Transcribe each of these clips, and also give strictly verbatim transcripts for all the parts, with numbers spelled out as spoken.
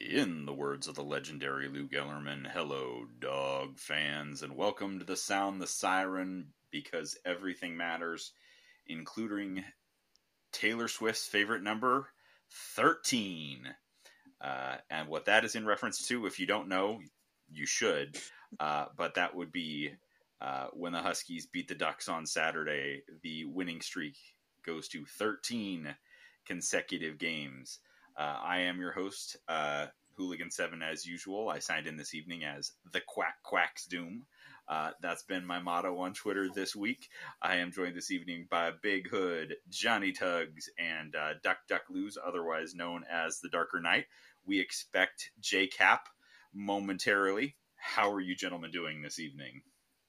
In the words of the legendary Lou Gellerman, hello, dog fans, and welcome to the Sound the Siren, because everything matters, including Taylor Swift's favorite number, thirteen. Uh, and what that is in reference to, if you don't know, you should, uh, but that would be uh, when the Huskies beat the Ducks on Saturday, the winning streak goes to thirteen consecutive games. Uh, I am your host, uh, Hooligan seven, as usual. I signed in this evening as the Quack Quacks Doom. Uh, that's been my motto on Twitter this week. I am joined this evening by Big Hood, Johnny Tuggs, and uh, Duck Duck Lose, otherwise known as the Darker Knight. We expect J Cap momentarily. How are you gentlemen doing this evening?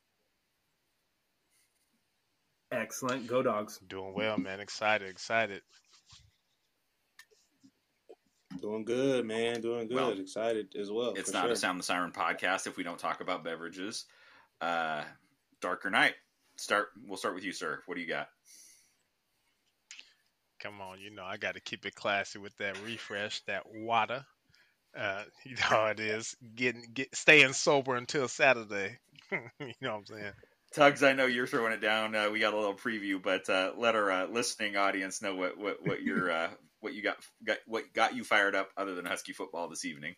Excellent. Go Dogs. Doing well, man. Excited, excited. Doing good, man. Doing good. Well, excited as well. It's not sure. a Sound the Siren podcast if we don't talk about beverages. Uh, Darker Knight. Start. We'll start with you, sir. What do you got? Come on, you know I got to keep it classy with that refresh, that water. Uh, you know how it is. Getting, get, staying sober until Saturday. You know what I'm saying? Tuggs, I know you're throwing it down. Uh, we got a little preview, but uh, let our uh, listening audience know what what what your uh, what you got, got what got you fired up other than Husky football this evening.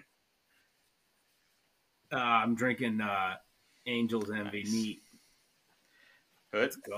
uh, I'm drinking uh, Angels Envy Nice. neat. Hood, Let's go.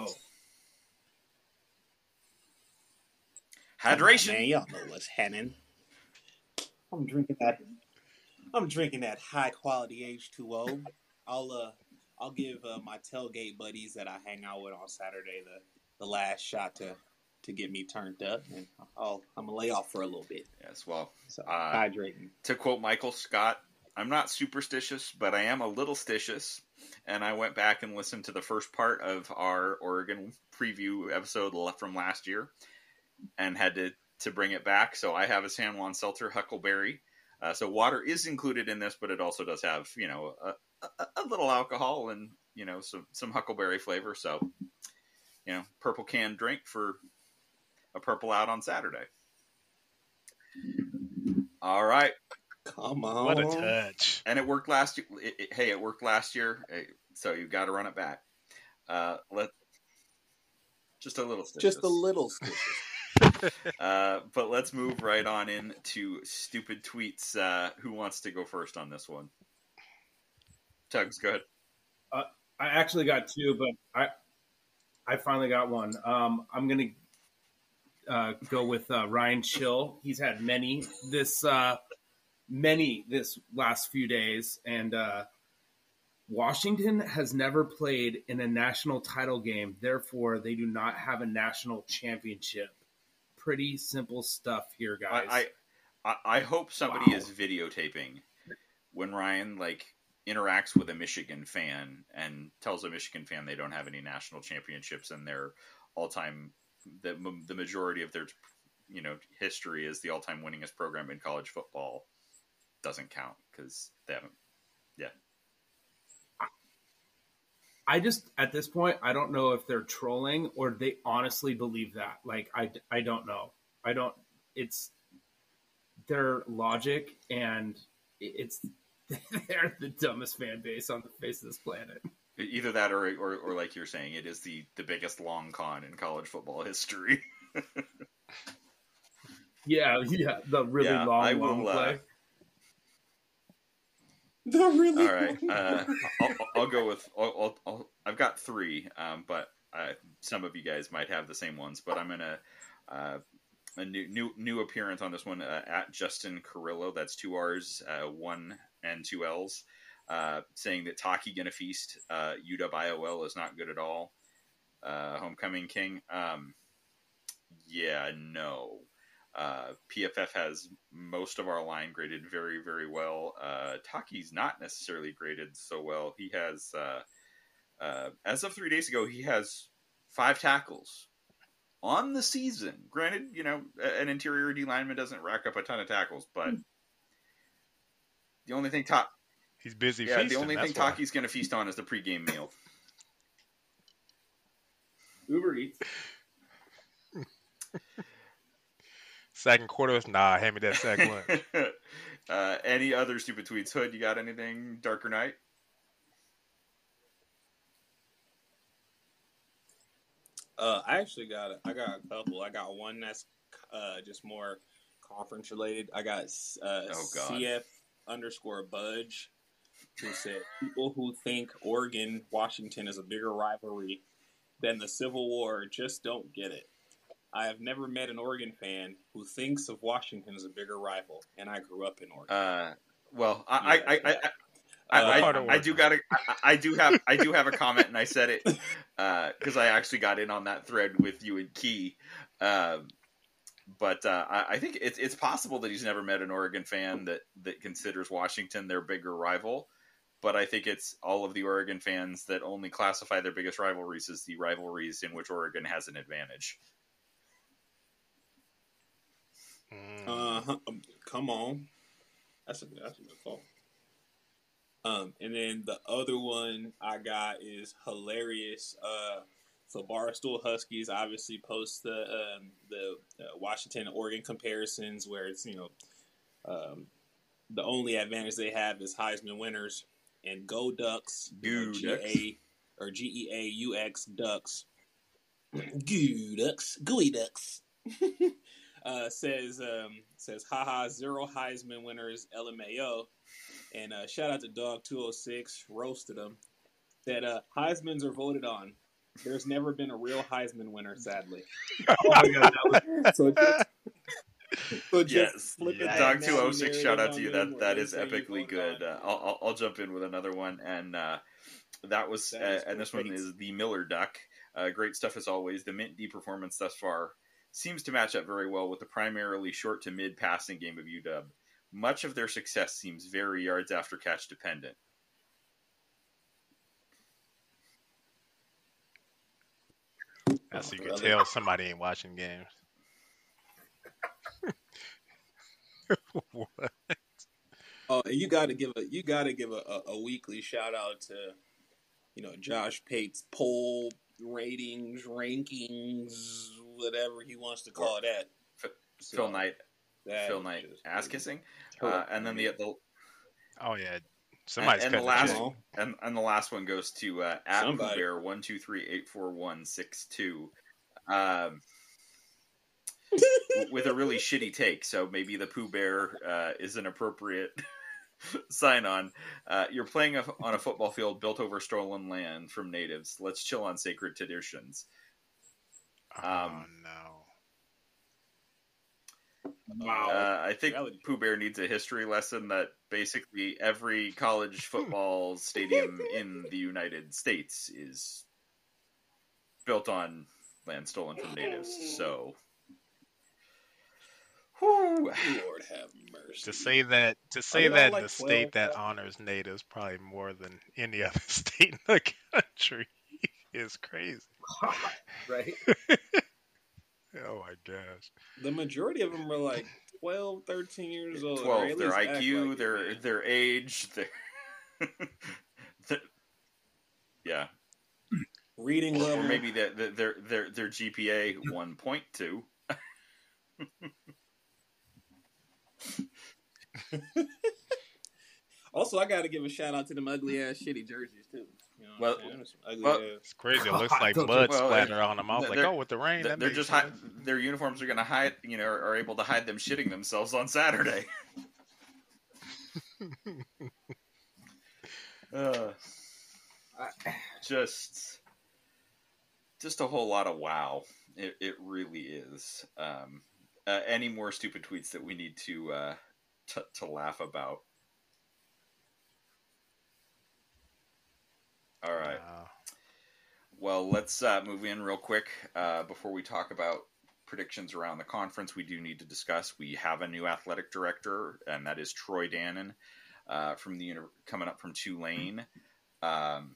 Hydration. Man, y'all know what's happening. I'm drinking that. I'm drinking that high quality H two O. I'll uh, I'll give uh, my tailgate buddies that I hang out with on Saturday the, the last shot to, to get me turned up, and I'll I'm gonna lay off for a little bit. Yes, well, so uh, hydrating. To quote Michael Scott, I'm not superstitious, but I am a little stitious. And I went back and listened to the first part of our Oregon preview episode from last year, and had to, to bring it back. So I have a San Juan Seltzer Huckleberry. Uh, so water is included in this, but it also does have, you know, a, a, a little alcohol and, you know, some, some huckleberry flavor. So, you know, purple can drink for a purple out on Saturday. All right. Come on. What a touch. And it worked last year. It, it, hey, it worked last year. So you've got to run it back. Uh, let Just a little stitches. Just a little stitches. uh, but let's move right on into stupid tweets. Uh, who wants to go first on this one? Tuggs, go ahead. Uh, I actually got two, but I I finally got one. Um, I'm gonna uh, go with uh, Ryan Chill. He's had many this uh, many this last few days, and uh, Washington has never played in a national title game. Therefore, they do not have a national championship. Pretty simple stuff here, guys. I I, I hope somebody Wow. is videotaping when Ryan like interacts with a Michigan fan and tells a Michigan fan they don't have any national championships and their all-time the the majority of their you know history is the all-time winningest program in college football doesn't count because they haven't. Yeah. I just, at this point, I don't know if they're trolling or they honestly believe that. Like, I, I don't know. I don't, it's their logic, and it's, they're the dumbest fan base on the face of this planet. Either that or, or, or like you're saying, it is the, the biggest long con in college football history. yeah, yeah, the really yeah, long, I long will, play. uh, The really All right, uh, I'll, I'll go with. I'll, I'll, I'll, I've got three, um, but uh, some of you guys might have the same ones. But I'm gonna uh, a new new new appearance on this one uh, at Justin Carrillo. That's two R's, uh, one and two L's, uh, saying that Taki gonna feast. Uh, U W I O L is not good at all. Uh, Homecoming King. Um, yeah, no. Uh, P F F has most of our line graded very, very well. Uh, Taki's not necessarily graded so well. He has, uh, uh, as of three days ago, he has five tackles on the season. Granted, you know, an interior D lineman doesn't rack up a ton of tackles, but the only thing Ta- He's busy yeah, feasting. the only that's thing why. Taki's going to feast on is the pregame meal. Uber Eats. Second quarter, nah, hand me that second lunch. Uh, any other stupid tweets? Hood, you got anything? Darker Knight? Uh, I actually got a, I got a couple. I got one that's uh, just more conference related. I got uh, Oh, God. C F underscore Budge, who said people who think Oregon Washington is a bigger rivalry than the Civil War just don't get it. I have never met an Oregon fan who thinks of Washington as a bigger rival, and I grew up in Oregon. Uh, well, I, Yeah, I, I, yeah. I, I, Uh, I, part of I do got I, I do have I do have a comment, and I said it because I actually got in on that thread with you and Key. Um, but uh, I, I think it's it's possible that he's never met an Oregon fan that that considers Washington their bigger rival. But I think it's all of the Oregon fans that only classify their biggest rivalries as the rivalries in which Oregon has an advantage. Mm. Uh, huh, um, come on, that's a that's a good call. Um, and then the other one I got is hilarious. Uh, so Barstool Huskies obviously post the um, the uh, Washington Oregon comparisons where it's you know um, the only advantage they have is Heisman winners and Go Ducks, you know, Goo G Ducks. A or G E A U X Ducks, Goo Ducks, Gooey Ducks. uh, says um, says haha zero Heisman winners L M A O. And uh, shout out to Dog two oh six, roasted him. Said uh, Heisman's are voted on. There's never been a real Heisman winner, sadly. Oh my god, that was So just, so just Yes, flip it yeah. Dog that two oh six, nasty shout out narrative to you. on them That where that they is say you epically voted good. on. Uh, I'll, I'll I'll jump in with another one, and uh, that was That uh, is and this one great. is the Miller Duck. Uh, great stuff as always. The Mint D performance thus far seems to match up very well with the primarily short to mid passing game of U W. Much of their success seems very yards after catch dependent. That's so you can Brother. tell somebody ain't watching games. What? Oh, and you got to give a you got to give a, a, a weekly shout out to you know Josh Pate's poll ratings, rankings, whatever he wants to call that. F- So, Phil Knight, that Phil is Knight just ass kissing, uh, terrible. and then the the Oh yeah, somebody's and the cutting last the check. Come on. and, and the last one goes to uh, at Pooh Somebody. Bear one two three eight four one six two. Um, with a really shitty take, so maybe the Pooh Bear uh, is an appropriate sign on. Uh, you're playing a, on a football field built over stolen land from natives. Let's chill on sacred traditions. Oh Um, no. wow. Uh, I think Reality. Pooh Bear needs a history lesson that basically every college football stadium in the United States is built on land stolen from natives. So, whew. Lord have mercy. To say that to say they all that like the state twelve? that honors natives probably more than any other state in the country is crazy. Right? Oh my gosh. The majority of them are like twelve, thirteen years old. or twelve. at Their least act I Q, like it, their man. their age, their, their yeah, Reading level. or maybe their their their their G P A one point two. Also, I got to give a shout out to them ugly ass shitty jerseys too. You know Well- what I'm saying? Some ugly well- ass. It's crazy. It looks like Well, mud well, splatter on them. I was like, they're- oh, with the rain, that They're makes just hi- sense. their uniforms are going to hide, you know, are able to hide them shitting themselves on Saturday. uh, just, just a whole lot of wow. It it really is. Um, uh, any more stupid tweets that we need to uh, t- to laugh about? All right. Wow. Well, let's uh, move in real quick uh, before we talk about predictions around the conference. We do need to discuss. We have a new athletic director, and that is Troy Dannon uh, from the uni- coming up from Tulane. Um,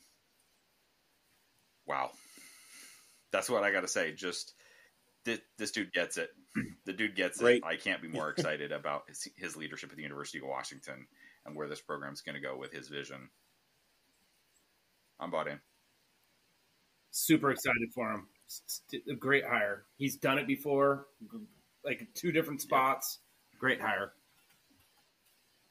wow, that's what I got to say. Just this, this dude gets it. The dude gets Great. it. I can't be more excited about his, his leadership at the University of Washington and where this program is going to go with his vision. I'm bought in. Super excited for him. St- A great hire. He's done it before, like two different spots. Great hire.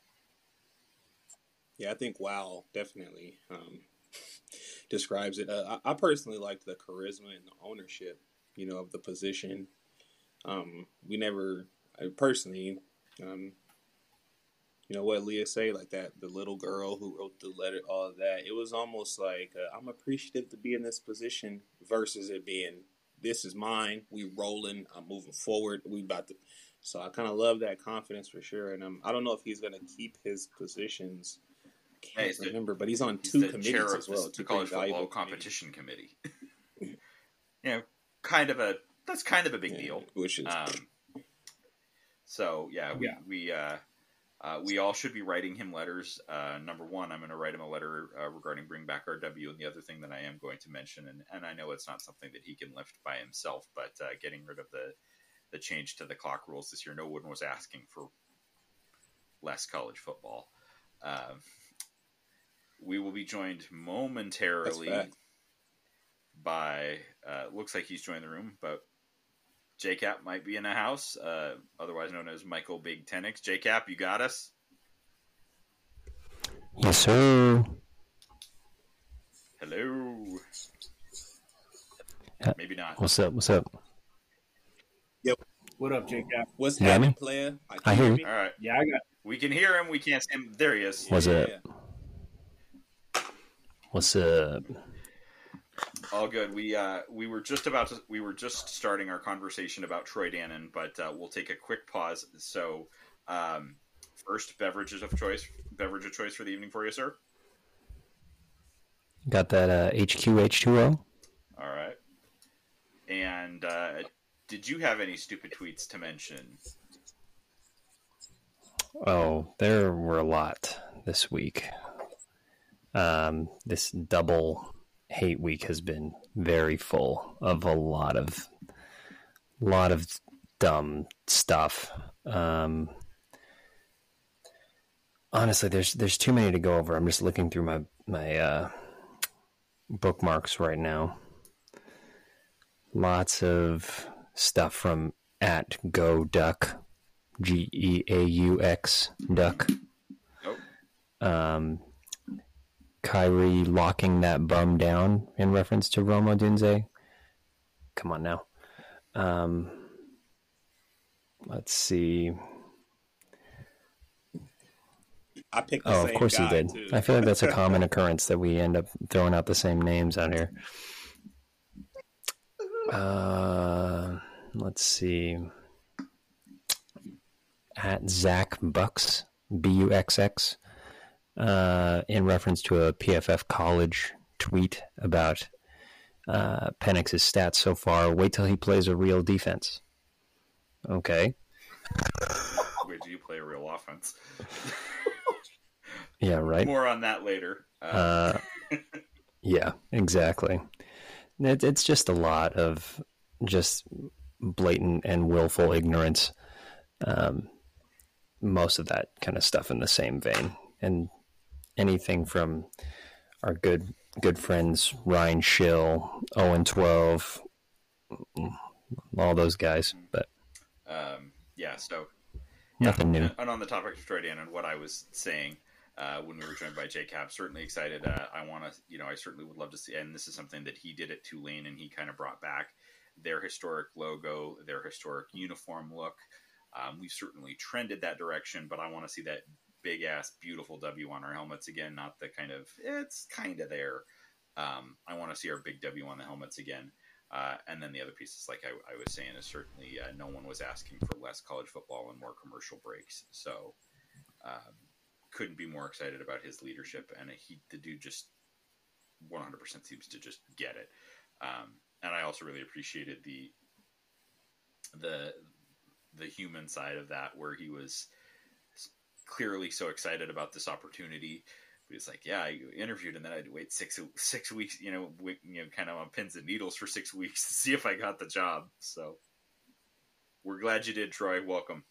Yeah, I think wow definitely um, describes it. Uh, I, I personally liked the charisma and the ownership, you know, of the position. Um, we never, I personally, um, you know what Leah say, like that, the little girl who wrote the letter, all of that. It was almost like uh, I'm appreciative to be in this position versus it being this is mine. We rolling. I'm moving forward. We about to. So I kind of love that confidence for sure. And um, I don't know if he's gonna keep his positions. Hey, Can't he's the, remember, but he's on he's two the chair committees of as the, well. the Two college pretty football valuable committees. competition committee. You know, kind of a that's kind of a big Yeah, deal. which is Um, so yeah, we Yeah. we uh, uh, we all should be writing him letters. Uh, number one, I'm going to write him a letter uh, regarding Bring Back R W, and the other thing that I am going to mention, and, and I know it's not something that he can lift by himself, but uh, getting rid of the the change to the clock rules this year. No one was asking for less college football. Um, we will be joined that's momentarily fact. by uh, looks like he's joined the room, but J Cap might be in the house, uh, otherwise known as Michael Big Tenix. J Cap, you got us? Yes, sir. Hello. Uh, Maybe not. What's up? What's up? What up, J Cap? What's You got happening, me? player? I, I hear you. me? All right. Yeah, I got. We can hear him. We can't see him. There he is. What's Yeah. up? What's up? All good. We uh, we were just about to. We were just starting our conversation about Troy Dannon, but uh, we'll take a quick pause. So, um, first, beverages of choice. Beverage of choice for the evening for you, sir. Got that uh, H Q H two O? All right. And uh, did you have any stupid tweets to mention? Oh, there were a lot this week. Um, this double hate week has been very full of a lot of, lot of dumb stuff. Um, honestly, there's there's too many to go over. I'm just looking through my my uh, bookmarks right now. Lots of stuff from at Go Duck, G E A U X Duck. Oh. Um, Kyrie locking that bum down in reference to Roma Dunze. Come on now. Um, let's see. I picked the Oh, same of course guy, he did. too. I feel like that's a common occurrence that we end up throwing out the same names out here. Uh, let's see. At Zach Bucks, B U X X, uh, in reference to a P F F college tweet about uh, Penix's stats so far. Wait till he plays a real defense. Okay. Wait, do you play a real offense? Yeah, right. More on that later. Uh, Uh, yeah, exactly. It, it's just a lot of just blatant and willful ignorance. Um, most of that kind of stuff in the same vein, and anything from our good good friends Ryan Schill, oh and twelve, all those guys. But um, yeah, so nothing yeah, new. And on the topic of Troy Dannon, what I was saying uh, when we were joined by J Cap, certainly excited. Uh, I want to, you know, I certainly would love to see, and this is something that he did at Tulane, and he kind of brought back their historic logo, their historic uniform look. Um, we've certainly trended that direction, but I want to see that big ass beautiful W on our helmets again, not the kind of it's kind of there. Um, I want to see our big W on the helmets again. Uh, and then the other pieces, like I, I was saying, is certainly uh, no one was asking for less college football and more commercial breaks. So um, couldn't be more excited about his leadership. And he, the dude just one hundred percent seems to just get it. Um, and I also really appreciated the the the human side of that, where he was clearly so excited about this opportunity. But he's like, yeah, I interviewed, and then I had to wait six six weeks, you know, wait, you know, kind of on pins and needles for six weeks to see if I got the job. So we're glad you did, Troy. Welcome.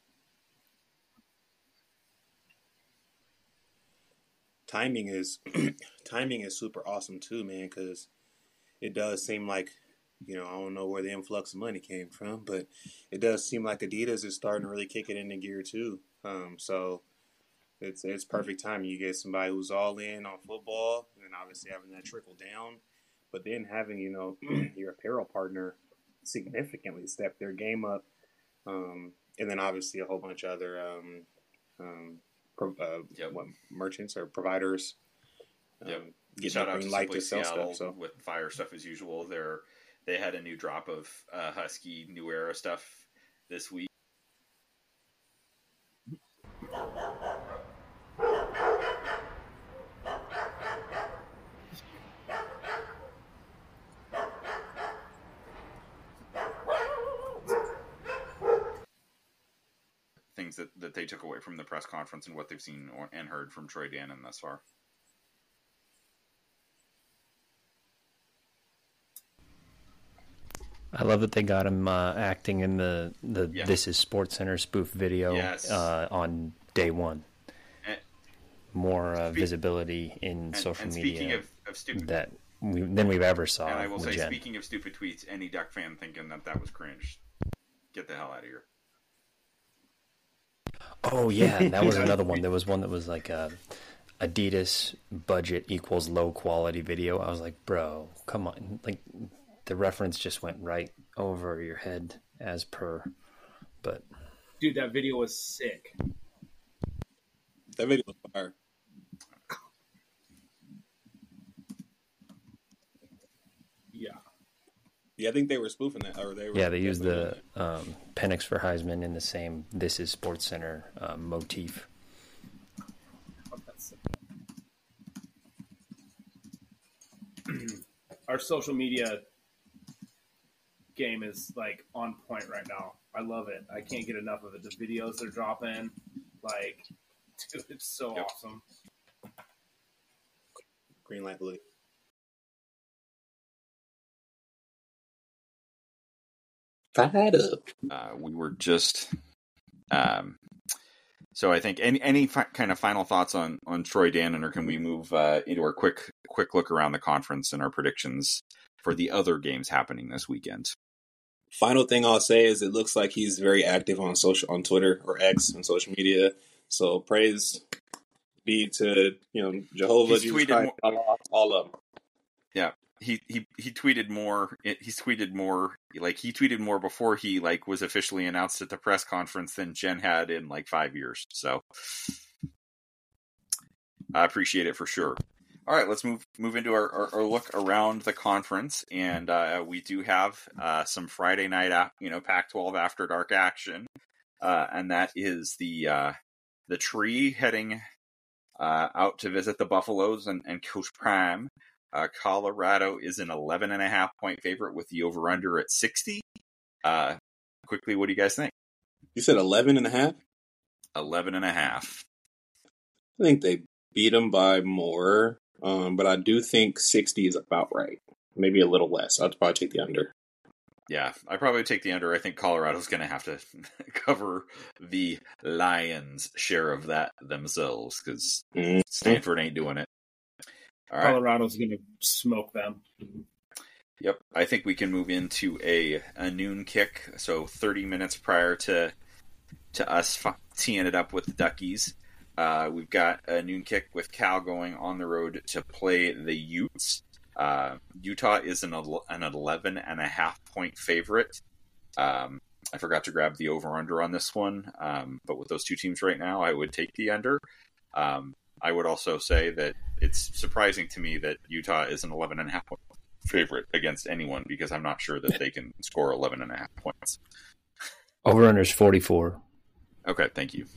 Timing is timing is super awesome too, man, because it does seem like, you know, I don't know where the influx of money came from, but it does seem like Adidas is starting to really kick it into gear too. Um, so It's it's perfect time. You get somebody who's all in on football, and then obviously having that trickle down, but then having you know your apparel partner significantly step their game up, um, and then obviously a whole bunch of other um, um, pro, uh, yep. what, merchants or providers. Um, yep. Getting Shout a out green to light Simply to sell Seattle stuff. So with fire stuff as usual. They're they had a new drop of uh, Husky New Era stuff this week. Things that, that they took away from the press conference and what they've seen or, and heard from Troy Dannon thus far. I love that they got him uh, acting in the, the yeah. This Is Sports Center spoof video yes. uh, on day one. And, More uh, spe- visibility in and, social and media speaking of, of stupid, that we, than we've ever saw. And I will say, Jen. speaking of stupid tweets, any Duck fan thinking that that was cringe, get the hell out of here. Oh yeah, that was another one. There was one that was like a Adidas budget equals low quality video. I was like, bro, come on. Like the reference just went right over your head as per. But dude, that video was sick. That video was fire. Yeah. Yeah, I think they were spoofing that, or they were. Yeah, they used the um, Penix for Heisman in the same This Is Sports Center uh, motif. Our social media game is like on point right now. I love it. I can't get enough of it. The videos they're dropping, like, dude, it's so yep. awesome. Green light blue. Fired up. Uh, we were just. Um, so I think any any fi- kind of final thoughts on, on Troy Dannon, or can we move uh, into our quick quick look around the conference and our predictions for the other games happening this weekend? Final thing I'll say is it looks like he's very active on social on Twitter or X on social media. So praise be to you know Jehovah, Jesus Christ, Allah, all of them. Yeah. He, he he tweeted more. He's tweeted more. Like he tweeted more before he like was officially announced at the press conference than Jen had in like five years. So I appreciate it for sure. All right, let's move move into our, our, our look around the conference, and uh, we do have uh, some Friday night, you know, Pac twelve after dark action, uh, and that is the uh, the Tree heading uh, out to visit the Buffaloes and, and Coach Prime. Uh, Colorado is an eleven and a half point favorite with the over-under at sixty. Uh, quickly, what do you guys think? You said eleven and a half? eleven and a half. I think they beat them by more, um, but I do think sixty is about right. Maybe a little less. I'd probably take the under. Yeah, I'd probably take the under. I think Colorado's going to have to cover the Lions' share of that themselves because mm-hmm. Stanford ain't doing it. All right. Colorado's going to smoke them. Yep. I think we can move into a, a noon kick. So thirty minutes prior to to us f- teeing it up with the Duckies. Uh, we've got a noon kick with Cal going on the road to play the Utes. Uh, Utah is an, an eleven and a half point favorite. Um, I forgot to grab the over-under on this one. Um, but with those two teams right now, I would take the under. Um, I would also say that it's surprising to me that Utah is an eleven and a half point favorite against anyone because I'm not sure that they can score eleven and a half points. Over-under is forty-four. Okay, thank you.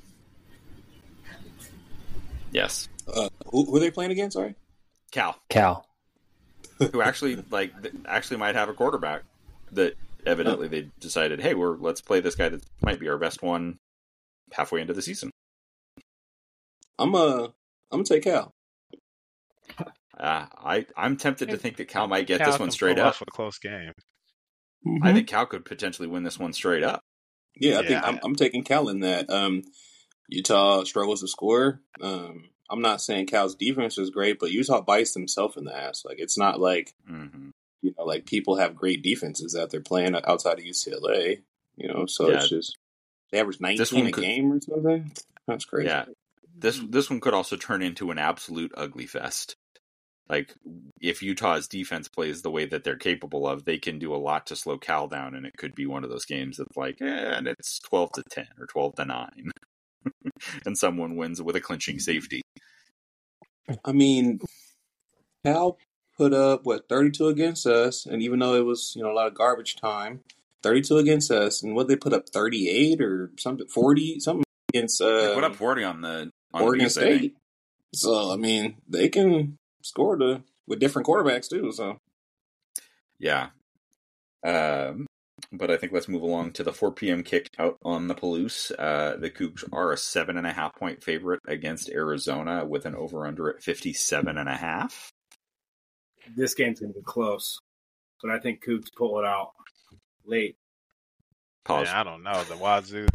Yes. Uh, who, who are they playing against, sorry? Cal. Cal. Who actually, like, actually might have a quarterback that evidently they decided, hey, we're let's play this guy that might be our best one halfway into the season. I'm uh I'm gonna take Cal. Uh, I I'm tempted to think that Cal might get Cal this one can straight pull up. off a close game. Mm-hmm. I think Cal could potentially win this one straight up. Yeah, I Yeah. think I'm, I'm taking Cal in that. Um, Utah struggles to score. Um, I'm not saying Cal's defense is great, but Utah bites themselves in the ass. Like it's not like Mm-hmm. you know, like people have great defenses that they're playing outside of U C L A. You know, so Yeah. it's just they average This nineteen one a could- game or something. That's crazy. Yeah. this this one could also turn into an absolute ugly fest. Like, if Utah's defense plays the way that they're capable of, they can do a lot to slow Cal down, and it could be one of those games that's like, eh, and it's twelve to ten or twelve to nine, and someone wins with a clinching safety. I mean, Cal put up, what, thirty-two against us, and even though it was, you know, a lot of garbage time, thirty-two against us, and what, they put up thirty-eight or something, forty, something against uh, They put up forty on the on Oregon Beast, I think. State. So, I mean, they can score the, with different quarterbacks, too, so. Yeah. Um, but I think let's move along to the four p.m. kick out on the Palouse. Uh, the Cougs are a seven and a half point favorite against Arizona with an over-under at fifty-seven and a half. This game's going to be close, but I think Cougs pull it out late. Pause. Man, I don't know. The Wazoo.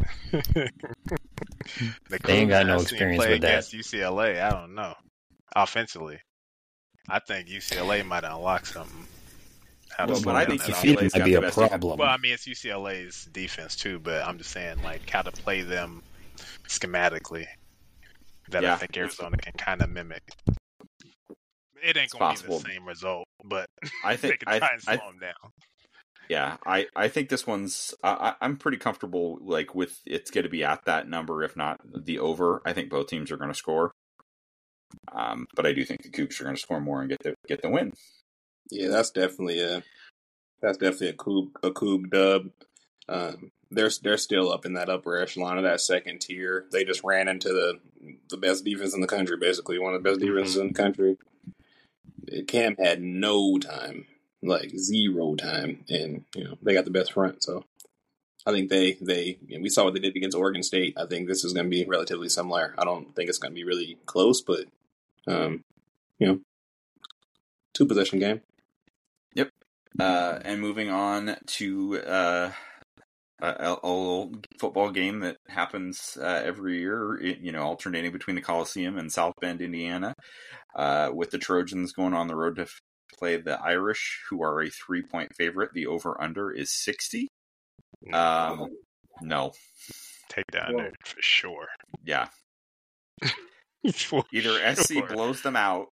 the They ain't got no I seen experience play with that. against U C L A. I don't know. Offensively, I think U C L A might unlock something. How to Well, slow but I down think that U offense. C L A It 's might got be the a best defense. problem. Well, I mean, it's U C L A's defense too, but I'm just saying, like, how to play them schematically that Yeah. I think Arizona can kind of mimic. It ain't It's gonna possible. be the same result, but I they think can try I, and slow I them down. yeah, I, I think this one's I, I- I'm pretty comfortable like with it's going to be at that number, if not the over. I think both teams are going to score, um, but I do think the Cougs are going to score more and get the get the win. Yeah, that's definitely a that's definitely a Coug a Coug dub. Um, they're they're still up in that upper echelon of that second tier. They just ran into the the best defense in the country, basically one of the best defenses in the country. Cam had no time, like zero time, and you know they got the best front. So I think they they you know, we saw what they did against Oregon State. I think this is going to be relatively similar. I don't think it's going to be really close, but um, you know, two possession game. Uh, and moving on to uh, a, a a football game that happens uh, every year, you know, alternating between the Coliseum and South Bend, Indiana, uh, with the Trojans going on the road to f- play the Irish, who are a three-point favorite. The over-under is sixty. Um, no. Take down Whoa. there for sure. Yeah. For Either S C sure. blows them out,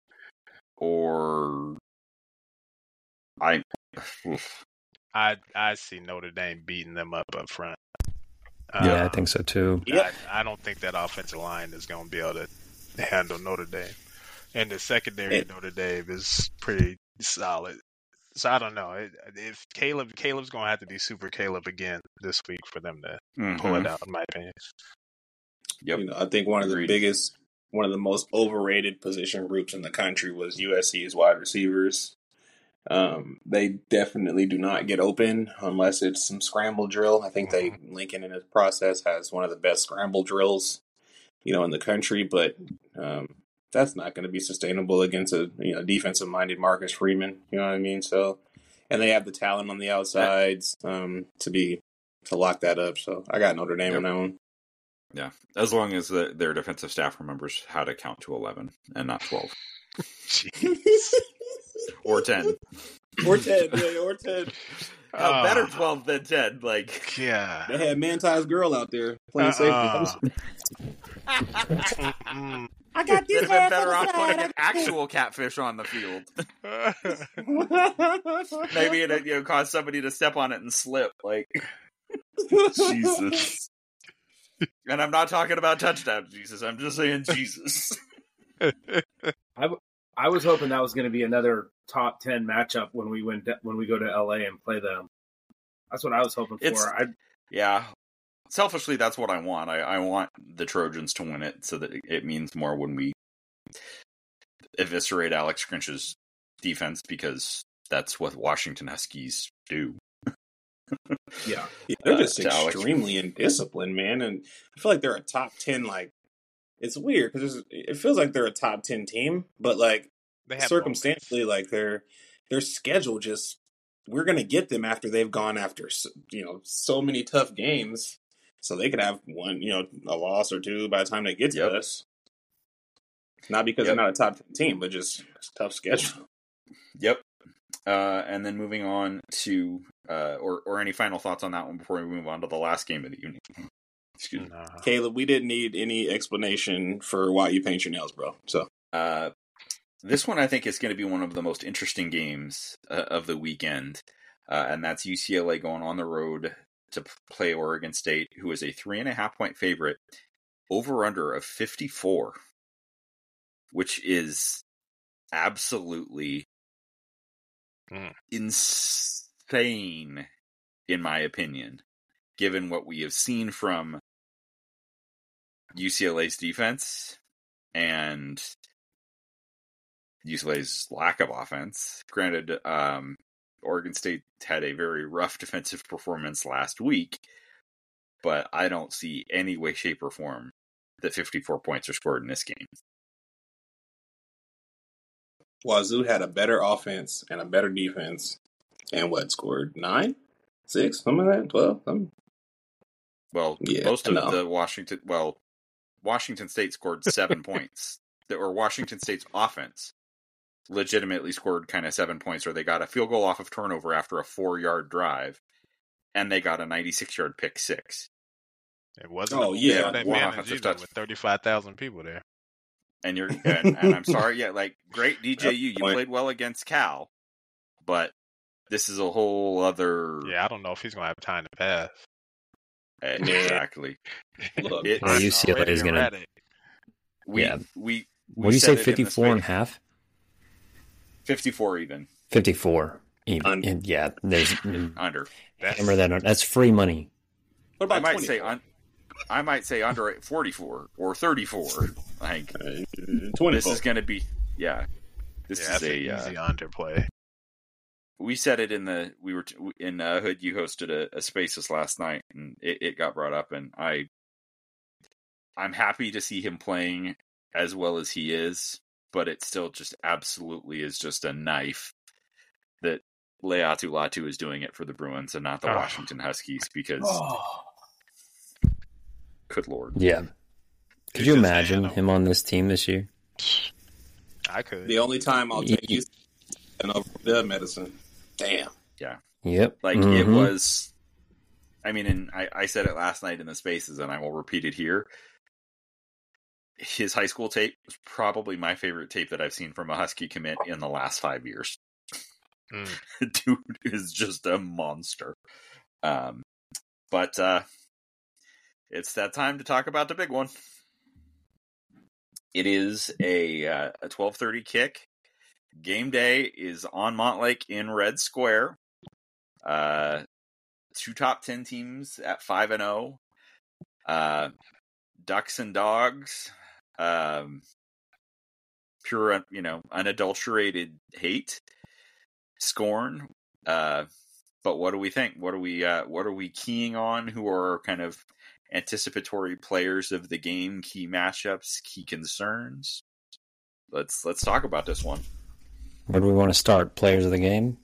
or I... I I see Notre Dame beating them up up front. Yeah, I Uh, think so too. Yep. I, I don't think that offensive line is going to be able to handle Notre Dame, and the secondary It- of Notre Dame is pretty solid. So I don't know It- if Caleb Caleb's going to have to be super Caleb again this week for them to pull Mhm. it out. In my opinion, Yep. You know, I think one of the Agreed. biggest, one of the most overrated position groups in the country was U S C's wide receivers. Um, they definitely do not get open unless it's some scramble drill. I think they Lincoln in his process has one of the best scramble drills, you know, in the country. But um, that's not going to be sustainable against a you know defensive minded Marcus Freeman. You know what I mean? So, and they have the talent on the outsides um, to be to lock that up. So I got Notre Dame Yep. on that one. Yeah, as long as the, their defensive staff remembers how to count to eleven and not twelve jeez. or ten. Or ten, yeah, or ten. Uh, Oh. better twelve than ten. Like, Yeah. They had Manti's girl out there playing Uh-uh. safety. Mm-mm. I got they'd have been better off putting an actual catfish on the field. Maybe it you know caused somebody to step on it and slip. Like, Jesus. And I'm not talking about touchdown Jesus. I'm just saying Jesus. I was hoping that was going to be another top ten matchup when we went when we go to L A and play them. That's what I was hoping It's- for. I Yeah. Selfishly, that's what I want. I, I want the Trojans to win it so that it, it means more when we eviscerate Alex Grinch's defense, because that's what Washington Huskies do. yeah. Yeah, they're Uh, just to Alex. extremely indisciplined, man. And I feel like they're a top ten. Like, it's weird because it feels like they're a top ten team, but like They have circumstantially, like their their schedule just we're gonna get them after they've gone after s- you know so many tough games, so they could have one you know a loss or two by the time they get to Yep. us. Not because Yep. they're not a top ten team, but just it's a tough schedule. Yep. Uh, and then moving on to, uh, or, or any final thoughts on that one before we move on to the last game of the evening? Excuse me. Nah. Caleb, we didn't need any explanation for why you paint your nails, bro. So Uh, this one I think is going to be one of the most interesting games uh, of the weekend, uh, and that's U C L A going on the road to play Oregon State, who is a three and a half point favorite, over under of fifty-four, which is absolutely Mm. insane, in my opinion, given what we have seen from U C L A's defense and U C L A's lack of offense. Granted, um, Oregon State had a very rough defensive performance last week, but I don't see any way, shape, or form that fifty-four points are scored in this game. Wazoo had a better offense and a better defense, and what scored nine, six, something like that, twelve, something. Well, Yeah, most of no. the Washington, well, Washington State scored seven points, or Washington State's offense legitimately scored kind of seven points, or they got a field goal off of turnover after a four-yard drive, and they got a ninety-six-yard pick six. It wasn't Oh, a yeah. full-day One advantage offensive either touch. with thirty-five thousand people there. And you're, and, and I'm sorry, yeah, like great D J U, you Point. played well against Cal, but this is a whole other. Yeah, I don't know if he's gonna have time to pass. Eh, Yeah. Exactly. Look, It- Yeah, U C L A Already is gonna- erratic. We Yeah. we What do you say, said it in the fifty-four and a space- half? fifty-four even fifty-four. Even. Under. And yeah, there's under. That's, hammer that on. That's free money. what I about might twenty? say un, I might say under forty-four or thirty-four. Like twenty. this is going to be yeah. This yeah, is that's an a uh, easy underplay. we said it in the we were in uh, Hood. You hosted a, a Spaces last night, and it, it got brought up, and I I'm happy to see him playing as well as he is, but it still just absolutely is just a knife that Leatu Latu is doing it for the Bruins and not the Oh. Washington Huskies because Oh, good lord. Yeah. Could He's you just imagine saying, him on this team this year? I could. The only time I'll take you and over the medicine. Damn. Yep. Like it Mhm. was, I mean, and I, I said it last night in the Spaces, and I will repeat it here. His high school tape was probably my favorite tape that I've seen from a Husky commit in the last five years. Mm. Dude is just a monster. Um, but uh, it's that time to talk about the big one. It is a uh, a twelve thirty kick. Game day is on Montlake in Red Square. Uh, two top ten teams at five and zero. Uh, Ducks and Dogs. Um, pure, you know, unadulterated hate, scorn. Uh, but what do we think? What are we? Uh, what are we keying on? Who are kind of anticipatory players of the game? Key matchups, key concerns. Let's let's talk about this one. Where do we want to start? Players of the game?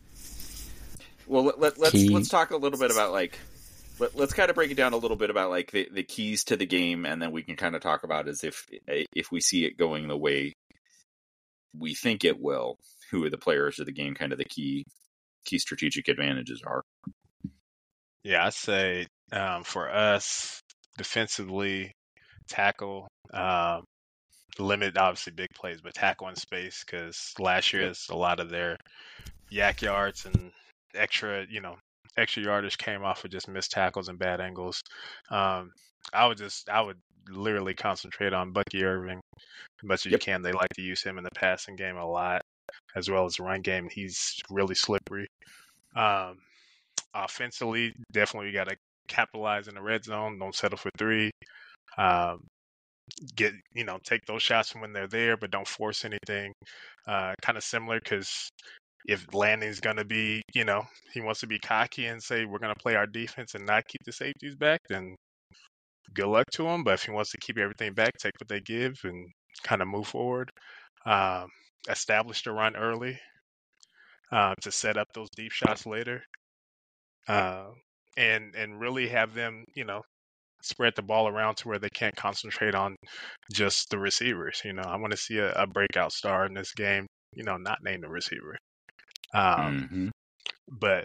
Well, let, let, let's Key- let's talk a little bit about like let, let's kind of break it down a little bit about like the, the keys to the game, and then we can kind of talk about as if if we see it going the way we think it will. Who are the players of the game? Kind of the key key strategic advantages are. Yeah, I'd say um, for us, defensively, tackle, um, limit obviously big plays, but tackle in space because last year it's a lot of their yak yards and extra, you know, extra yardage came off of just missed tackles and bad angles. Um, I would just, I would literally concentrate on Bucky Irving as much as Yep. you can. They like to use him in the passing game a lot, as well as the run game. He's really slippery. Um, offensively, definitely you got to capitalize in the red zone. Don't settle for three. Um, get you know take those shots when they're there, but don't force anything. Uh, kind of similar because if Landon's gonna be, you know, he wants to be cocky and say we're gonna play our defense and not keep the safeties back, then good luck to him. But if he wants to keep everything back, take what they give and kind of move forward. Um, establish the run early uh, to set up those deep shots later. Uh, and and really have them, you know, spread the ball around to where they can't concentrate on just the receivers. You know, I want to see a, a breakout star in this game, you know, not name the receiver. Um, Mm-hmm. but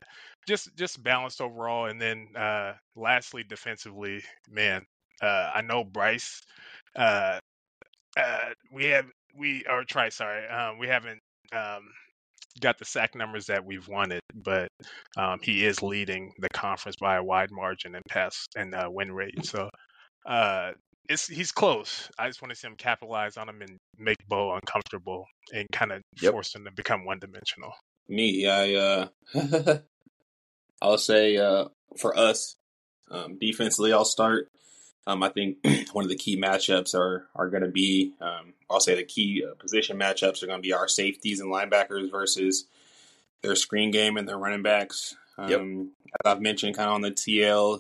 just just balanced overall. And then uh, lastly, defensively, man, uh, I know Bryce. Uh, uh, we have we or Trice, sorry, um, we haven't um, got the sack numbers that we've wanted, but um, he is leading the conference by a wide margin in pass and uh, win rate. So uh, it's he's close. I just want to see him capitalize on him and make Bo uncomfortable and kind of Yep. force him to become one dimensional. Me, I uh, I'll say uh, for us, um, defensively, I'll start. Um, I think one of the key matchups are are going to be, um, I'll say the key uh, position matchups are going to be our safeties and linebackers versus their screen game and their running backs. Um, Yep. As I've mentioned, kind of on the T L,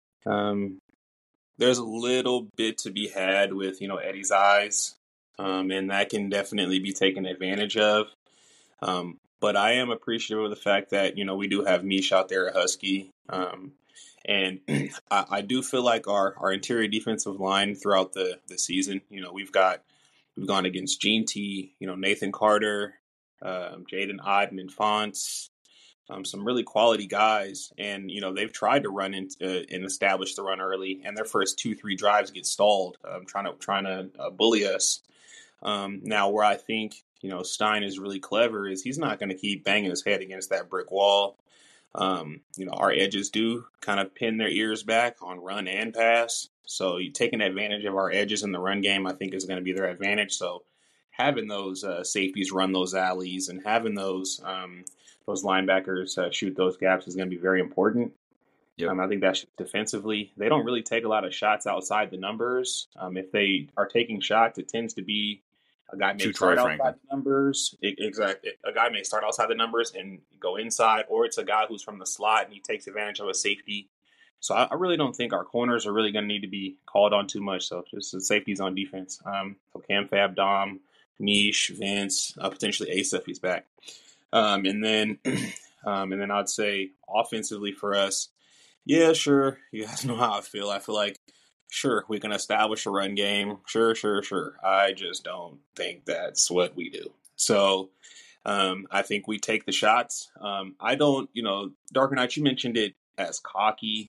um, there's a little bit to be had with, you know, Eddie's eyes, um, and that can definitely be taken advantage of. Um, but I am appreciative of the fact that, you know, we do have Mish out there at Husky. Um, and I, I do feel like our, our interior defensive line throughout the, the season, you know, we've got, we've gone against Gene T, you know, Nathan Carter, um, Jaden Oden and Fonts, um, some really quality guys. And, you know, they've tried to run in, uh, and establish the run early, and their first two, three drives get stalled, um, trying to, trying to uh, bully us. Um, now, where I think, you know, Stein is really clever is he's not going to keep banging his head against that brick wall. Um, you know, our edges do kind of pin their ears back on run and pass. So you taking advantage of our edges in the run game, I think, is going to be their advantage. So having those uh, safeties run those alleys and having those um, those linebackers uh, shoot those gaps is going to be very important. Yep. Um, I think that defensively, they don't really take a lot of shots outside the numbers. Um, if they are taking shots, it tends to be a guy may To start Troy outside Franklin. the numbers. It, exactly. A guy may start outside the numbers and go inside, or it's a guy who's from the slot and he takes advantage of a safety. So I, I really don't think our corners are really going to need to be called on too much. So just the safeties on defense. Um, so Cam Fab, Dom, Mish, Vince, uh, potentially Asa if he's back. Um, and then, um, and then I'd say offensively for us, yeah, sure. You guys know how I feel. I feel like, sure, we can establish a run game. Sure, sure, sure. I just don't think that's what we do. So um, I think we take the shots. Um, I don't, you know, Darker Knight, you mentioned it as cocky.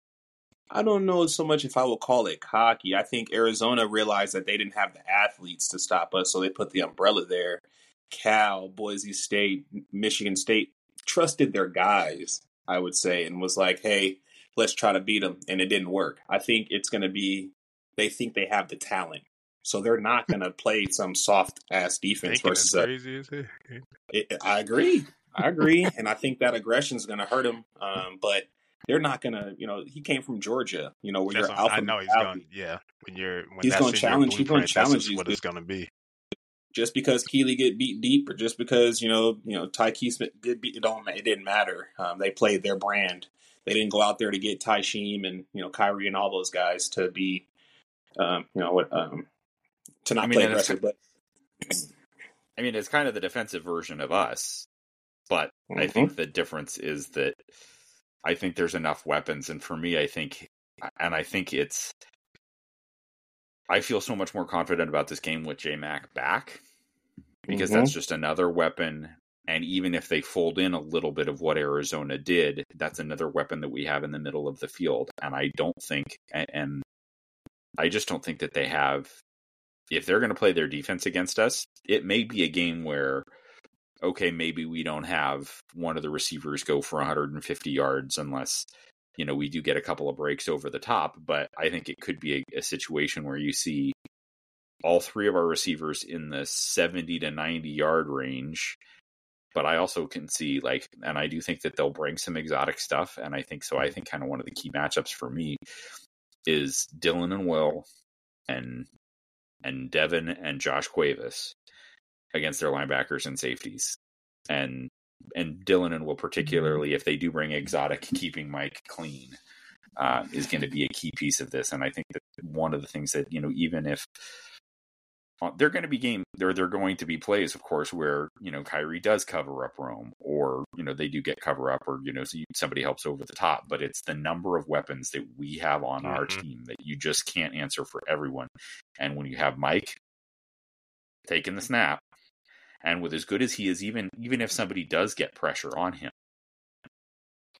I don't know so much if I will call it cocky. I think Arizona realized that they didn't have the athletes to stop us, so they put the umbrella there. Cal, Boise State, Michigan State trusted their guys, I would say, and was like, hey, let's try to beat them. And it didn't work. I think it's going to be, they think they have the talent. So they're not going to play some soft-ass defense Thinking versus as a, crazy as it. it, I agree. I agree. And I think that aggression is going to hurt him. Um, but they're not going to, you know, he came from Georgia, you know, where That's you're what, I alpha know he's mentality. going. Yeah, when you're when He's that's gonna in challenge- your he's gonna blueprint, challenge that's just these what it's going to be. Just because Keeley get beat deep, or just because you know, you know, Ty Smith get beat, it don't, it didn't matter. Um, they played their brand. They didn't go out there to get Ty Sheem and you know Kyrie and all those guys to be, um, you know, what, um, to not I mean, play and it's aggressive. But I mean, it's kind of the defensive version of us, but I Mhm. think the difference is that I think there's enough weapons, and for me, I think, and I think it's, I feel so much more confident about this game with J-Mac back, because Mhm. that's just another weapon, and even if they fold in a little bit of what Arizona did, that's another weapon that we have in the middle of the field, and I don't think, and I just don't think that they have, if they're going to play their defense against us, it may be a game where, okay, maybe we don't have one of the receivers go for one hundred fifty yards unless, you know, we do get a couple of breaks over the top. But I think it could be a, a situation where you see all three of our receivers in the seventy to ninety yard range. But I also can see, like, and I do think that they'll bring some exotic stuff. And I think so. I think kind of one of the key matchups for me is Dylan and Will and and Devin and Josh Cuevas against their linebackers and safeties. And and Dylan and Will, particularly, if they do bring exotic, keeping Mike clean uh, is going to be a key piece of this. And I think that one of the things that, you know, even if uh, they're going to be game, there they're going to be plays, of course, where, you know, Kyrie does cover up Rome, or, you know, they do get cover up, or, you know, so you, somebody helps over the top. But it's the number of weapons that we have on our Mhm. team that you just can't answer for everyone. And when you have Mike taking the snap, and with as good as he is, even even if somebody does get pressure on him,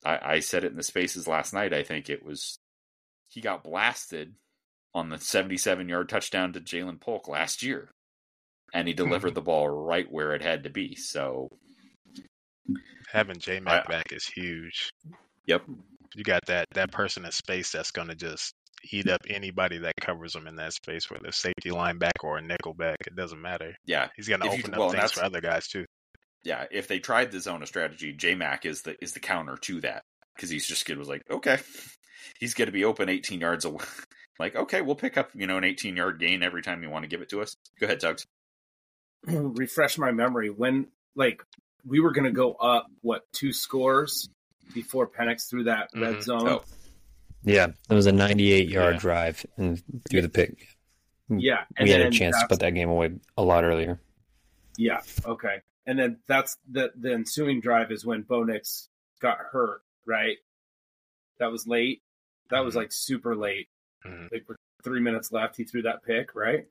I, I said it in the spaces last night. I think it was he got blasted on the seventy-seven-yard touchdown to Jalen Polk last year, and he delivered the ball right where it had to be. So having J-Mac back is huge. Yep. You got that that person in space that's going to just eat up anybody that covers him in that space, whether it's safety, linebacker, or a nickelback. It doesn't matter. Yeah, he's going to open you, up well, things for other guys too. Yeah, if they tried the zona strategy, J-Mac is the is the counter to that, because he's just kid was like, okay, he's going to be open eighteen yards away. Like, okay, we'll pick up you know an eighteen yard gain every time you want to give it to us. Go ahead, Tugs. Refresh my memory when like we were going to go up what two scores before Penix threw that mm-hmm. red zone. Oh. Yeah, it was a ninety-eight yard yeah. drive and threw the pick. Yeah, and we had a chance to put that game away a lot earlier. Yeah. Okay. And then that's the the ensuing drive is when Bo Nix got hurt, right? That was late. That was like super late. Mm-hmm. Like with three minutes left, he threw that pick, right?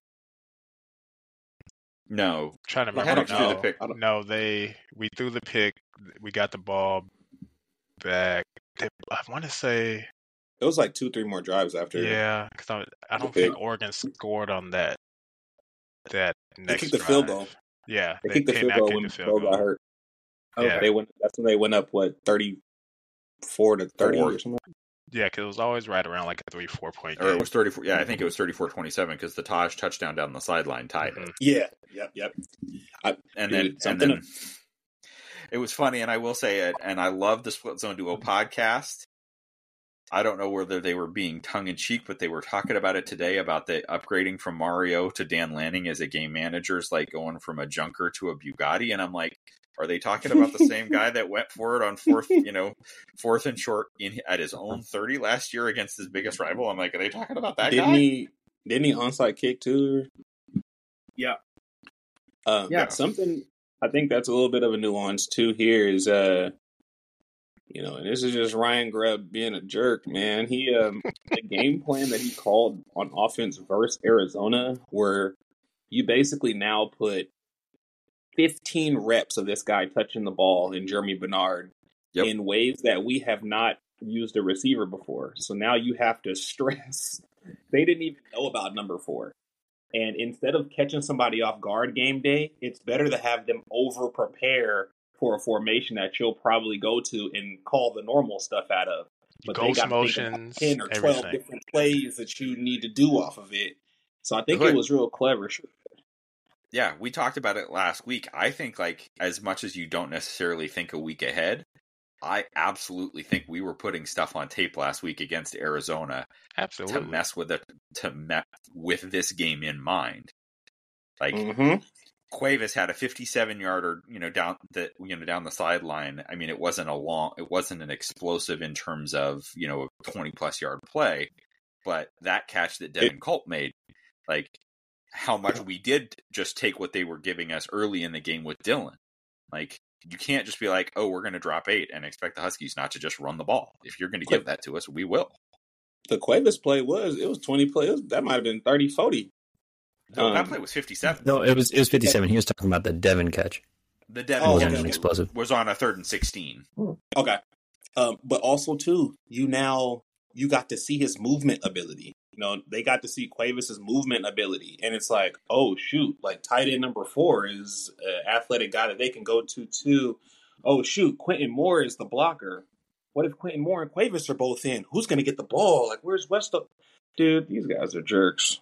No, I'm trying to remember. No, the pick. no, they we threw the pick. We got the ball back. They, I want to say it was like two, three more drives after. Yeah, because I, I don't think Oregon scored on that. That next they kicked the drive. field goal. they, Yeah, they kicked the field goal when the field got hurt. Okay. Yeah, they went. That's when they went up. What thirty-four to thirty Four. Or something. Yeah, because it was always right around like a three, four point game. Or it was thirty-four. Yeah, I think it was thirty-four twenty-seven because the Taj touchdown down the sideline tied mm-hmm. it. Yeah, yep, yep. I, and then, and then it was funny, and I will say it. And I love the Split Zone Duo podcast. I don't know whether they were being tongue in cheek, but they were talking about it today about the upgrading from Mario to Dan Lanning as a game manager is like going from a junker to a Bugatti, and I'm like, are they talking about the same guy that went for it on fourth, you know, fourth and short in at his own thirty last year against his biggest rival? I'm like, are they talking about that didn't guy? He, didn't he onside kick too? Yeah. Um, yeah. Something I think that's a little bit of a nuance too here is, uh, you know, and this is just Ryan Grubb being a jerk, man. He, um, the game plan that he called on offense versus Arizona, where you basically now put fifteen reps of this guy touching the ball in Jeremy Bernard yep. in ways that we have not used a receiver before. So now you have to stress. They didn't even know about number four. And instead of catching somebody off guard game day, it's better to have them over prepare for a formation that you'll probably go to and call the normal stuff out of. But Ghost they got motions, ten or twelve everything. different plays that you need to do off of it. So I think Good. It was real clever. Yeah, we talked about it last week. I think, like, as much as you don't necessarily think a week ahead, I absolutely think we were putting stuff on tape last week against Arizona absolutely. to mess with it, to mess with this game in mind. Like, mm-hmm. Cuevas had a fifty-seven yarder, you know, down the you know down the sideline. I mean, it wasn't a long, it wasn't an explosive in terms of you know a twenty plus yard play, but that catch that Devin it, Culp made, like. How much we did just take what they were giving us early in the game with Dylan. Like, you can't just be like, oh, we're going to drop eight and expect the Huskies not to just run the ball. If you're going to give that to us, we will. The Cuevas play was, it was twenty plays. That might have been thirty, forty. No, um, that play was fifty-seven. No, it was it was fifty-seven. He was talking about the Devin catch. The Devin oh, catch okay. an explosive. was on a third and sixteen. Okay. Um, but also, too, you now, you got to see his movement ability. You know, they got to see Cuevas' movement ability. And it's like, oh, shoot, like tight end number four is an athletic guy that they can go to, too. Oh, shoot, Quentin Moore is the blocker. What if Quentin Moore and Cuevas are both in? Who's going to get the ball? Like, where's Westover? Dude, these guys are jerks.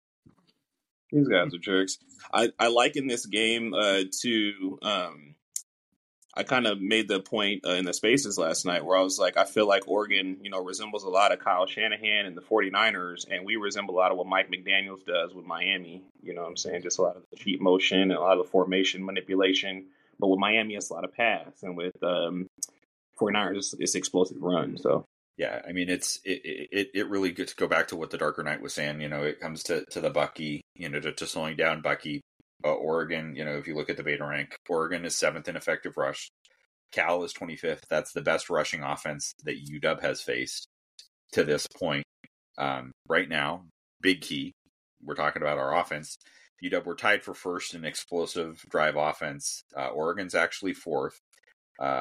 These guys are jerks. I, I liken this game uh, to... Um, I kind of made the point uh, in the spaces last night where I was like, I feel like Oregon, you know, resembles a lot of Kyle Shanahan and the 49ers, and we resemble a lot of what Mike McDaniels does with Miami. You know what I'm saying? Just a lot of the cheat motion and a lot of the formation manipulation. But with Miami, it's a lot of pass. And with um, 49ers, it's, it's explosive run. So, yeah, I mean, it's it, it, it really gets to go back to what the Darker Knight was saying. You know, it comes to, to the Bucky, you know, to, to slowing down Bucky. Uh, Oregon, you know, if you look at the beta rank, Oregon is seventh in effective rush. Cal is twenty-fifth. That's the best rushing offense that U W has faced to this point. Um, right now, big key. We're talking about our offense. U W, we're tied for first in explosive drive offense. Uh, Oregon's actually fourth. Um,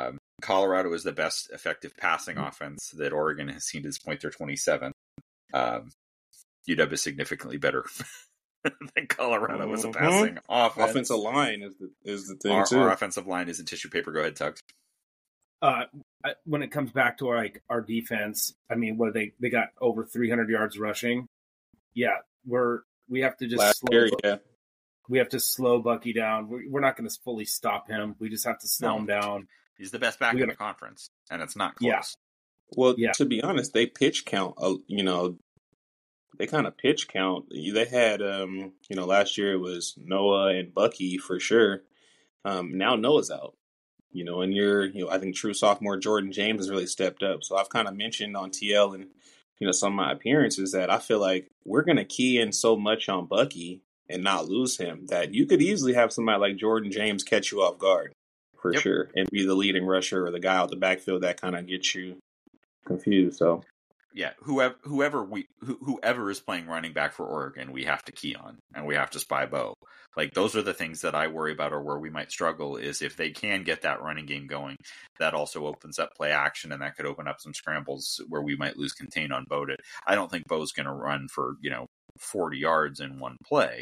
Colorado is the best effective passing offense that Oregon has seen to this point. They're twenty-seven. Um, U W is significantly better than Colorado as a Mhm. passing offense. Offensive line is the is the thing Our, too. our offensive line is in tissue paper. Go ahead, Tuggs. Uh, I- when it comes back to our, like our defense, I mean, what they they got over three hundred yards rushing. Yeah, we're we have to just Last slow, year, yeah. we have to slow Bucky down. We- We're not going to fully stop him. We just have to slow No. him down. He's the best back We in gotta- the conference, and it's not close. Yeah. Well, Yeah. to be honest, they pitch count. Uh, you know, they kind of pitch count. They had, um, you know, last year it was Noah and Bucky for sure. Um, now Noah's out. You know, and you're, you know, I think true sophomore Jordan James has really stepped up. So I've kind of mentioned on T L and you know some of my appearances that I feel like we're going to key in so much on Bucky and not lose him that you could easily have somebody like Jordan James catch you off guard for Yep. sure and be the leading rusher or the guy out the backfield that kind of gets you confused. So Yeah, whoever whoever we who, whoever is playing running back for Oregon, we have to key on, and we have to spy Bo. Like those are the things that I worry about, or where we might struggle is if they can get that running game going. That also opens up play action, and that could open up some scrambles where we might lose contain on Bo. To, I don't think Bo's going to run for you know forty yards in one play,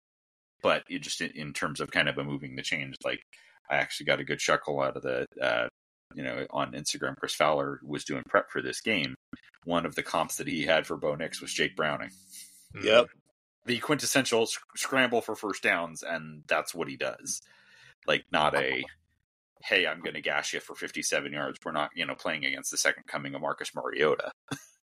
but it just in, in terms of kind of a moving the chains, like I actually got a good chuckle out of the. Uh, you know, on Instagram, Chris Fowler was doing prep for this game. One of the comps that he had for Bo Nix was Jake Browning. Yep. The quintessential sc- scramble for first downs, and that's what he does. Like, not a, hey, I'm going to gash you for fifty-seven yards. We're not, you know, playing against the second coming of Marcus Mariota.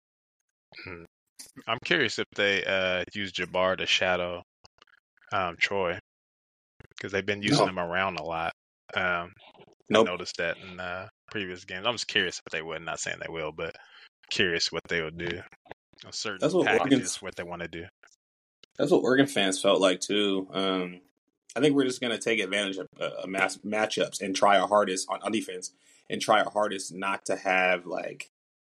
Hmm. I'm curious if they uh, use Jabbar to shadow um, Troy because they've been using No. him around a lot. Um, Nope. I noticed that in uh, previous games. I'm just curious if they would. Not saying they will, but curious what they would do. On certain That's what packages, Oregon's- what they want to do. That's what Oregon fans felt like too. Um, I think we're just going to take advantage of uh, mass matchups and try our hardest on, on defense, and try our hardest not to have like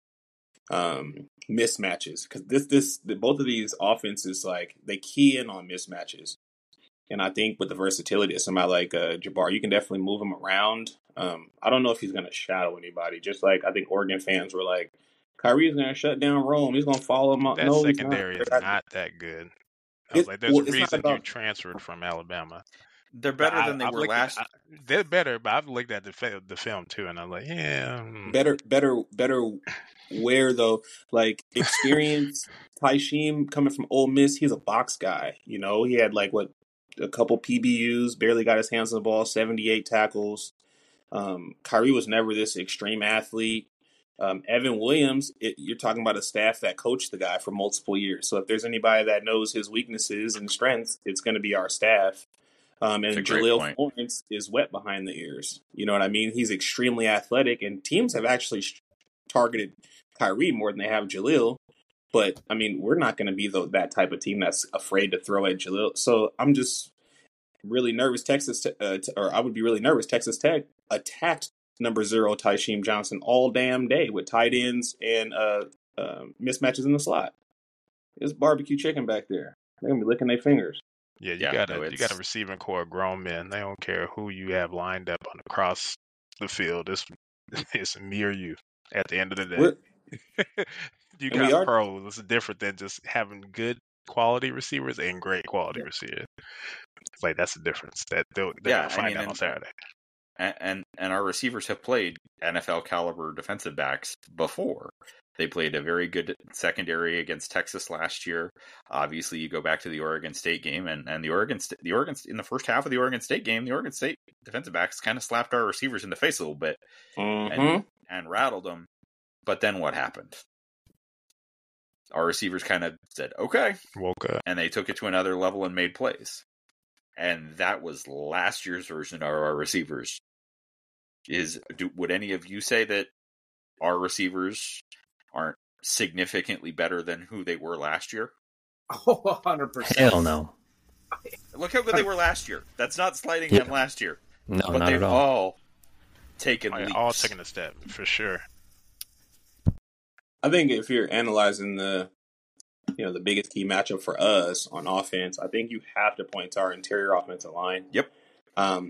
um, mismatches because this this the, both of these offenses like they key in on mismatches, and I think with the versatility of somebody like uh, Jabbar, you can definitely move him around. Um, I don't know if he's going to shadow anybody. Just like I think Oregon fans were like, Kyrie's going to shut down Rome. He's going to follow him up. That No, he's secondary not. is not that good. I was It- like, there's well, a it's not reason you about- transferred from Alabama. They're But better I- than they I've were looked at- last. I- they're better, but I've looked at the fi- the film too, and I'm like, yeah. hmm. better, better, better. Where though, like experience, Taishim coming from Ole Miss, he's a box guy. You know, he had like what a couple P B Us, barely got his hands on the ball, seventy-eight tackles. Um, Kyrie was never this extreme athlete. Um, Evan Williams, it, you're talking about a staff that coached the guy for multiple years. So if there's anybody that knows his weaknesses and strengths, it's going to be our staff. Um, and That's a great Jaleel point. Florence is wet behind the ears. You know what I mean? He's extremely athletic, and teams have actually sh- targeted Kyrie more than they have Jaleel. But, I mean, we're not going to be the, that type of team that's afraid to throw at Jaleel. So I'm just really nervous. Texas, te- uh, t- or I would be really nervous. Texas Tech attacked number zero Taishim Johnson all damn day with tight ends and uh, uh, mismatches in the slot. It's barbecue chicken back there. They're going to be licking their fingers. Yeah, you Yeah, got a no, you got a it's- receiving core of grown men. They don't care who you have lined up on across the field. It's it's me or you at the end of the day. We're, You and we got are- pros. It's different than just having good quality receivers and great quality receivers. Like that's the difference. That they'll, they're Yeah, gonna I find mean, out on and- Saturday. and, and and our receivers have played N F L caliber defensive backs before. They played a very good secondary against Texas last year. Obviously, you go back to the Oregon State game, and, and the Oregon St- the Oregon in the first half of the Oregon State game, the Oregon State defensive backs kind of slapped our receivers in the face a little bit Mhm. and and rattled them. But then what happened? Our receivers kind of said, "Okay," Woke up. and they took it to another level and made plays. And that was last year's version of our receivers. Is do, would any of you say that our receivers aren't significantly better than who they were last year? Oh, one hundred percent. Hell no. Look how good they were last year. That's not slighting Yeah. them last year. No, but not they've at all. all taken Oh, yeah, leaps. all taking a step for sure. I think if you're analyzing the, you know, the biggest key matchup for us on offense, I think you have to point to our interior offensive line. Yep. Um,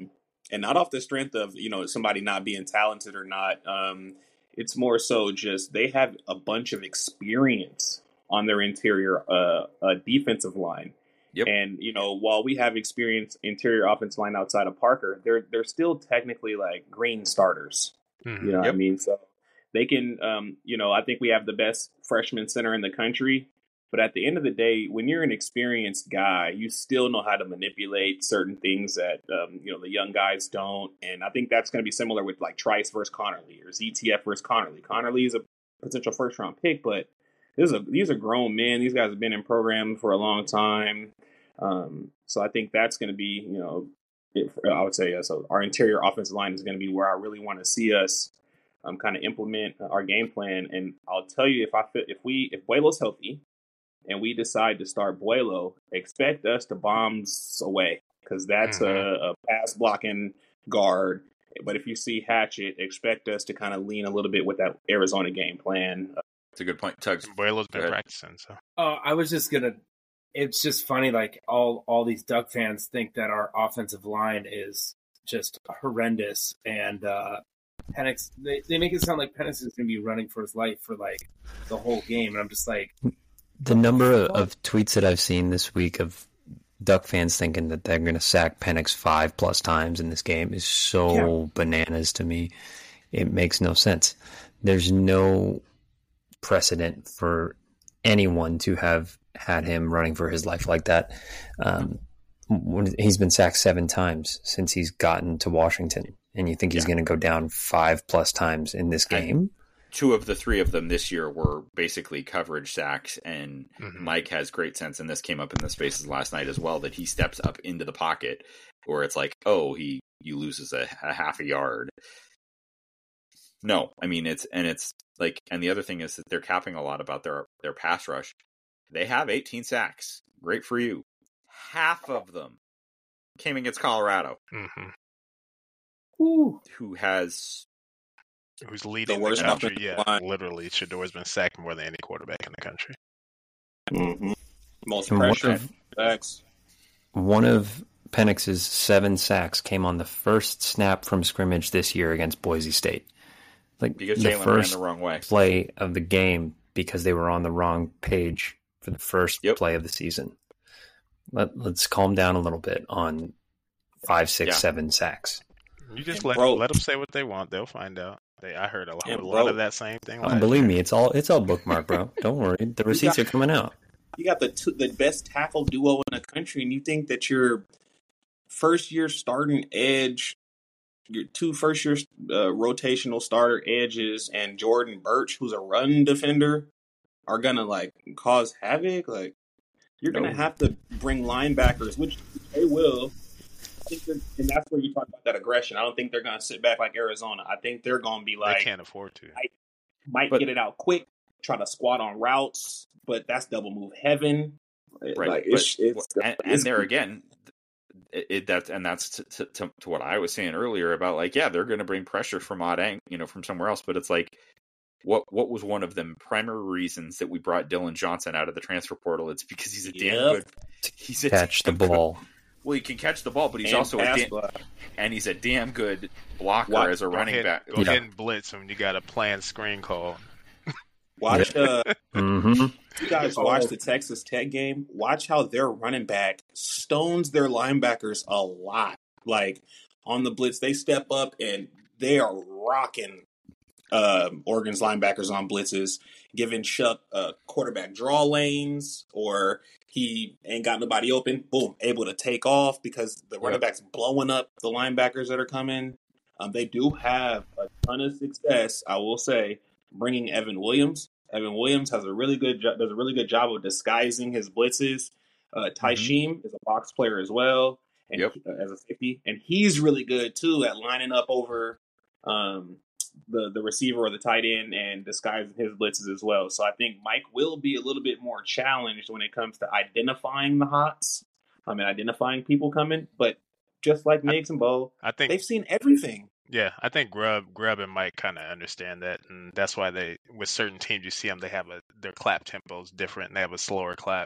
and not off the strength of you know somebody not being talented or not. Um, it's more so just they have a bunch of experience on their interior uh, uh, defensive line. Yep. And you know, while we have experienced interior offensive line outside of Parker, they're they're still technically like green starters. Mm-hmm. You know what Yep. I mean? So they can, um, you know, I think we have the best freshman center in the country. But at the end of the day, when you're an experienced guy, you still know how to manipulate certain things that um, you know the young guys don't. And I think that's going to be similar with like Trice versus Connerly or Z T F versus Connerly. Connerly is a potential first round pick, but this is a, these are grown men. These guys have been in program for a long time. Um, so I think that's going to be, you know, it, I would say, uh, so our interior offensive line is going to be where I really want to see us um, kind of implement our game plan. And I'll tell you, if I fit, if we, if Buelo's healthy and we decide to start Buelo, expect us to bombs away because that's Mm-hmm. a, a pass blocking guard. But if you see Hatchet, expect us to kind of lean a little bit with that Arizona game plan. It's a good point, Tugs. Buelo's Go been ahead. practicing, so Oh, I was just gonna. It's just funny, like all all these Duck fans think that our offensive line is just horrendous, and uh, Penix. They, they make it sound like Penix is gonna be running for his life for like the whole game, and I'm just like, The number of, of tweets that I've seen this week of Duck fans thinking that they're going to sack Penix five plus times in this game is so Yeah. bananas to me. It makes no sense. There's no precedent for anyone to have had him running for his life like that. Um, when- he's been sacked seven times since he's gotten to Washington, and you think he's Yeah. going to go down five plus times in this And- game? Two of the three of them this year were basically coverage sacks, and Mhm. Mike has great sense, and this came up in the spaces last night as well, that he steps up into the pocket, where it's like, oh, he, he loses a, a half a yard. No, I mean, it's, and it's like, and the other thing is that they're capping a lot about their, their pass rush. They have eighteen sacks. Great for you. Half of them came against Colorado, hmm ooh, who has, who's leading the, worst country? offensive Yeah, line. literally, Shador's been sacked more than any quarterback in the country. Mm-hmm. Most And one pressure. of, Facts. one of Penix's seven sacks came on the first snap from scrimmage this year against Boise State. Like because the Jalen ran first the wrong way. play of the game because they were on the wrong page for the first Yep. play of the season. Let, let's calm down a little bit on five, six, Yeah. seven sacks. You just And let bro- let them say what they want; they'll find out. They, I heard a, lot- And a lot bro- of that same thing. Oh, last believe year. me, it's all it's all bookmark, bro. Don't worry, the receipts got- are coming out. You got the two, the best tackle duo in the country, and you think that your first year starting edge, your two first year uh, rotational starter edges, and Jordan Birch, who's a run defender, are gonna like cause havoc. Like you're gonna No. have to bring linebackers, which they will. I think they're- and that's where you talk about that aggression. I don't think they're gonna sit back like Arizona. I think they're gonna be They like, can't afford to. I- might But- get it out quick, try to squat on routes, but that's double move heaven. Right, Like, but- it's, it's, and, and it's- there again, it, it that's and that's to, to, to, to what I was saying earlier about like, yeah, they're going to bring pressure from odd ang, you know, from somewhere else, but it's like, what what was one of the primary reasons that we brought Dylan Johnson out of the transfer portal? It's because he's a damn Yep. good, he's a Catch the damn good- ball. well, he can catch the ball, but he's and also a pass damn, block. and he's a damn good blocker Watch- as a Go running ahead, back. go Yeah. ahead and blitz when you got a planned screen call. Watch, uh, Mm-hmm. you guys watch the Texas Tech game. Watch how their running back stones their linebackers a lot. Like on the blitz, they step up and they are rocking uh, Oregon's linebackers on blitzes, giving Chuck uh, quarterback draw lanes, or he ain't got nobody open. Boom, able to take off because the running back's blowing up the linebackers that are coming. Um, they do have a ton of success, I will say, bringing Evan Williams. Evan Williams has a really good jo- does a really good job of disguising his blitzes. Uh, Ty Sheem is a box player as well, and Yep. he- uh, as a safety, and he's really good too at lining up over um, the the receiver or the tight end and disguising his blitzes as well. So I think Mike will be a little bit more challenged when it comes to identifying the hots. I mean, identifying people coming, but just like Miggs and Bo, I think they've seen everything. Yeah, I think Grubb, Grubb and Mike kind of understand that, and that's why they, with certain teams, you see them, they have a their clap tempo is different. They have a slower clap.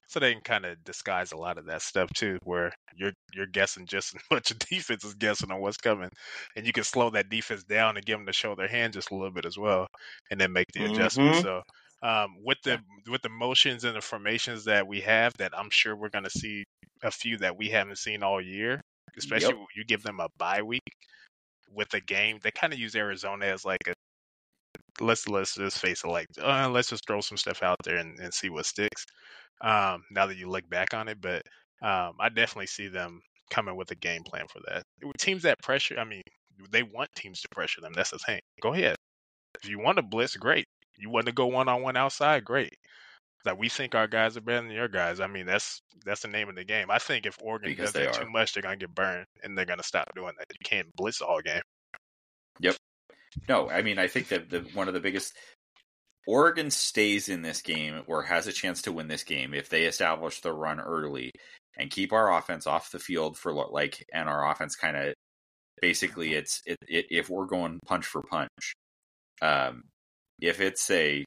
So they can kind of disguise a lot of that stuff too, where you're you're guessing just as much of defense is guessing on what's coming, and you can slow that defense down and give them to show their hand just a little bit as well, and then make the adjustments. Mm-hmm. So um, with the with the motions and the formations that we have, that I'm sure we're going to see a few that we haven't seen all year, especially Yep. when you give them a bye week with a game. They kind of use Arizona as like a let's let's just face it, like uh, let's just throw some stuff out there and, and see what sticks. Um, now that you look back on it, but um, I definitely see them coming with a game plan for that. With teams that pressure, I mean, they want teams to pressure them. That's the thing. Go ahead. If you want to blitz, great. You want to go one on one outside, great. Like we think our guys are better than your guys. I mean, that's that's the name of the game. I think if Oregon Because does they that are. too much, they're gonna get burned, and they're gonna stop doing that. You can't blitz all game. Yep. No, I mean, I think that the one of the biggest Oregon stays in this game or has a chance to win this game if they establish the run early and keep our offense off the field for like, and our offense kind of basically it's it, it if we're going punch for punch. Um, if it's a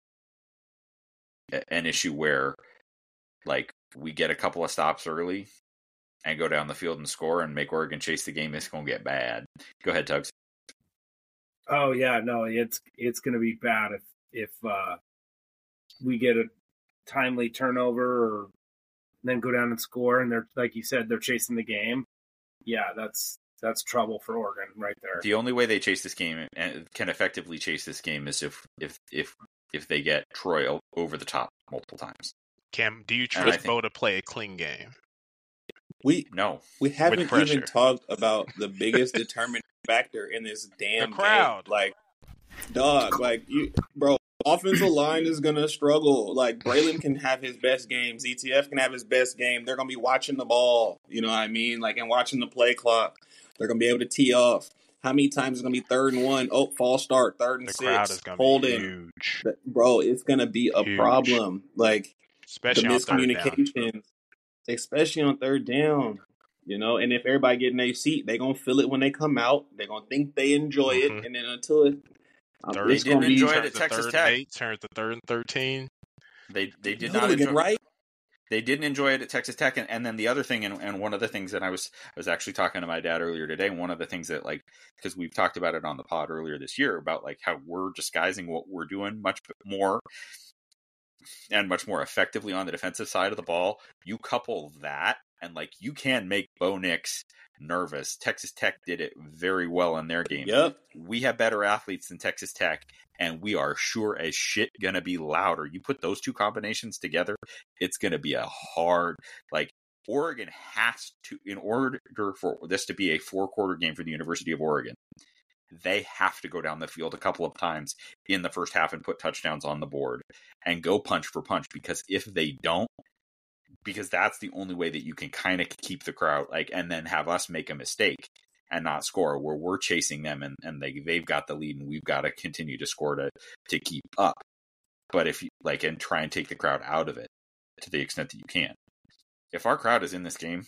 an issue where like we get a couple of stops early and go down the field and score and make Oregon chase the game, it's going to get bad. Go ahead, Tugs. Oh yeah, no, it's it's going to be bad if if uh, we get a timely turnover or then go down and score, and they're like you said, they're chasing the game. Yeah, that's that's trouble for Oregon right there. The only way they chase this game and can effectively chase this game is if if if if they get Troy over the top multiple times. Cam, do you And I trust think- Bo to play a clean game? We No, we haven't pressure. even talked about the biggest determining factor in this damn The crowd. game. Like, dog, like you, bro. Offensive line is gonna struggle. Like Braylon can have his best game, Z T F can have his best game. They're gonna be watching the ball, you know what I mean? Like and watching the play clock. They're gonna be able to tee off. How many times is gonna be third and one? Oh, false start, third and The six. crowd is gonna hold be in. huge, Bro, it's gonna be a Huge. problem. Like especially the on third down. miscommunications, especially on third down. You know, and if everybody get in their seat, they gonna feel it when they come out. They're gonna think they enjoy Mhm. it, and then until it, um, Third, it's didn't gonna be enjoy it turns at to Texas third Tech. and eight, turns to third and thirteen. they they did not hooligan, enjoy. right? They didn't enjoy it at Texas Tech, and, and then the other thing, and, and one of the things that I was I was actually talking to my dad earlier today. And one of the things that like because we've talked about it on the pod earlier this year about like how we're disguising what we're doing much more and much more effectively on the defensive side of the ball. You couple that, and like you can make Bo Nix nervous. Texas Tech did it very well in their game. Yep. We have better athletes than Texas Tech, and we are sure as shit going to be louder. You put those two combinations together, it's going to be a hard, like, Oregon has to, in order for this to be a four-quarter game for the University of Oregon, they have to go down the field a couple of times in the first half and put touchdowns on the board and go punch for punch, because if they don't, because that's the only way that you can kind of keep the crowd, like, and then have us make a mistake and not score, where we're chasing them and, and they, they've got the lead and we've got to continue to score to, to keep up. But if you like, and try and take the crowd out of it to the extent that you can. If our crowd is in this game,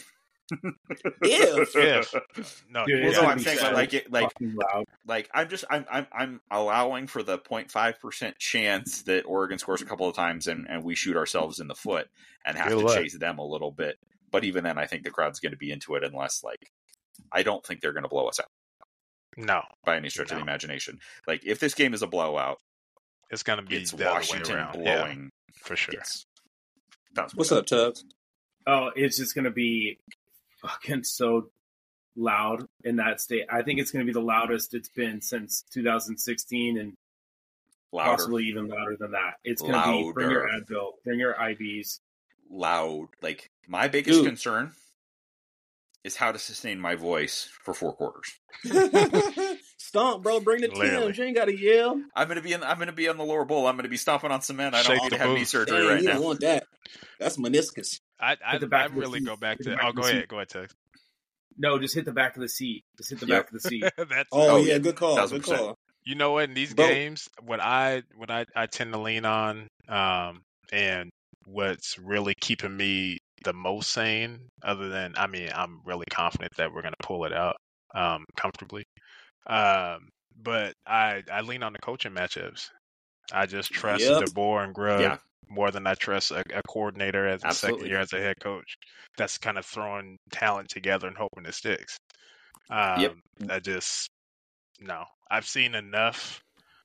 If. If. No, Dude, yeah. well, it's no, gonna I'm be saying, so but like, it, like, fucking loud. like I'm just, I'm, I'm, I'm allowing for the zero point five percent chance that Oregon scores a couple of times and, and we shoot ourselves in the foot and have Good to luck. chase them a little bit. But even then, I think the crowd's going to be into it, unless, like, I don't think they're going to blow us out No, by any stretch of No. the imagination. Like, if this game is a blowout, it's gonna be it's the other way Washington around. Yeah, blowing. for sure. Yes. That's What's up, Tubbs? Oh, it's just going to be fucking so loud in that state. I think it's going to be the loudest it's been since two thousand sixteen, and Louder, possibly even louder than that. It's going to be bring your Louder. Advil, bring your I Bs. loud. Like, my biggest Dude. concern is how to sustain my voice for four quarters. Stomp, bro. Bring the Literally. Tim's. You ain't got to yell. I'm gonna be in. I'm gonna be on the lower bowl. I'm gonna be stomping on cement. I don't Shake need the to have knee boots. surgery Dang, right you now. don't want that. That's meniscus. I I Hit the back I of the really seat. go back Hit the to. back Oh, of the go ahead, seat. go ahead, Tug. No, just hit the back of the seat. Just hit the Yep. back of the seat. That's Oh, Oh, yeah, yeah. good call. Thousand Good percent. call. You know what? In these Bro. games, what I what I, I tend to lean on, um, and what's really keeping me the most sane, other than I mean, I'm really confident that we're gonna pull it out um, comfortably. Um, but I I lean on the coaching matchups. I just trust Yep. DeBoer and Grubb Yeah. more than I trust a, a coordinator as a Absolutely. second year as a head coach. That's kind of throwing talent together and hoping it sticks. Um, Yep. I just no. I've seen enough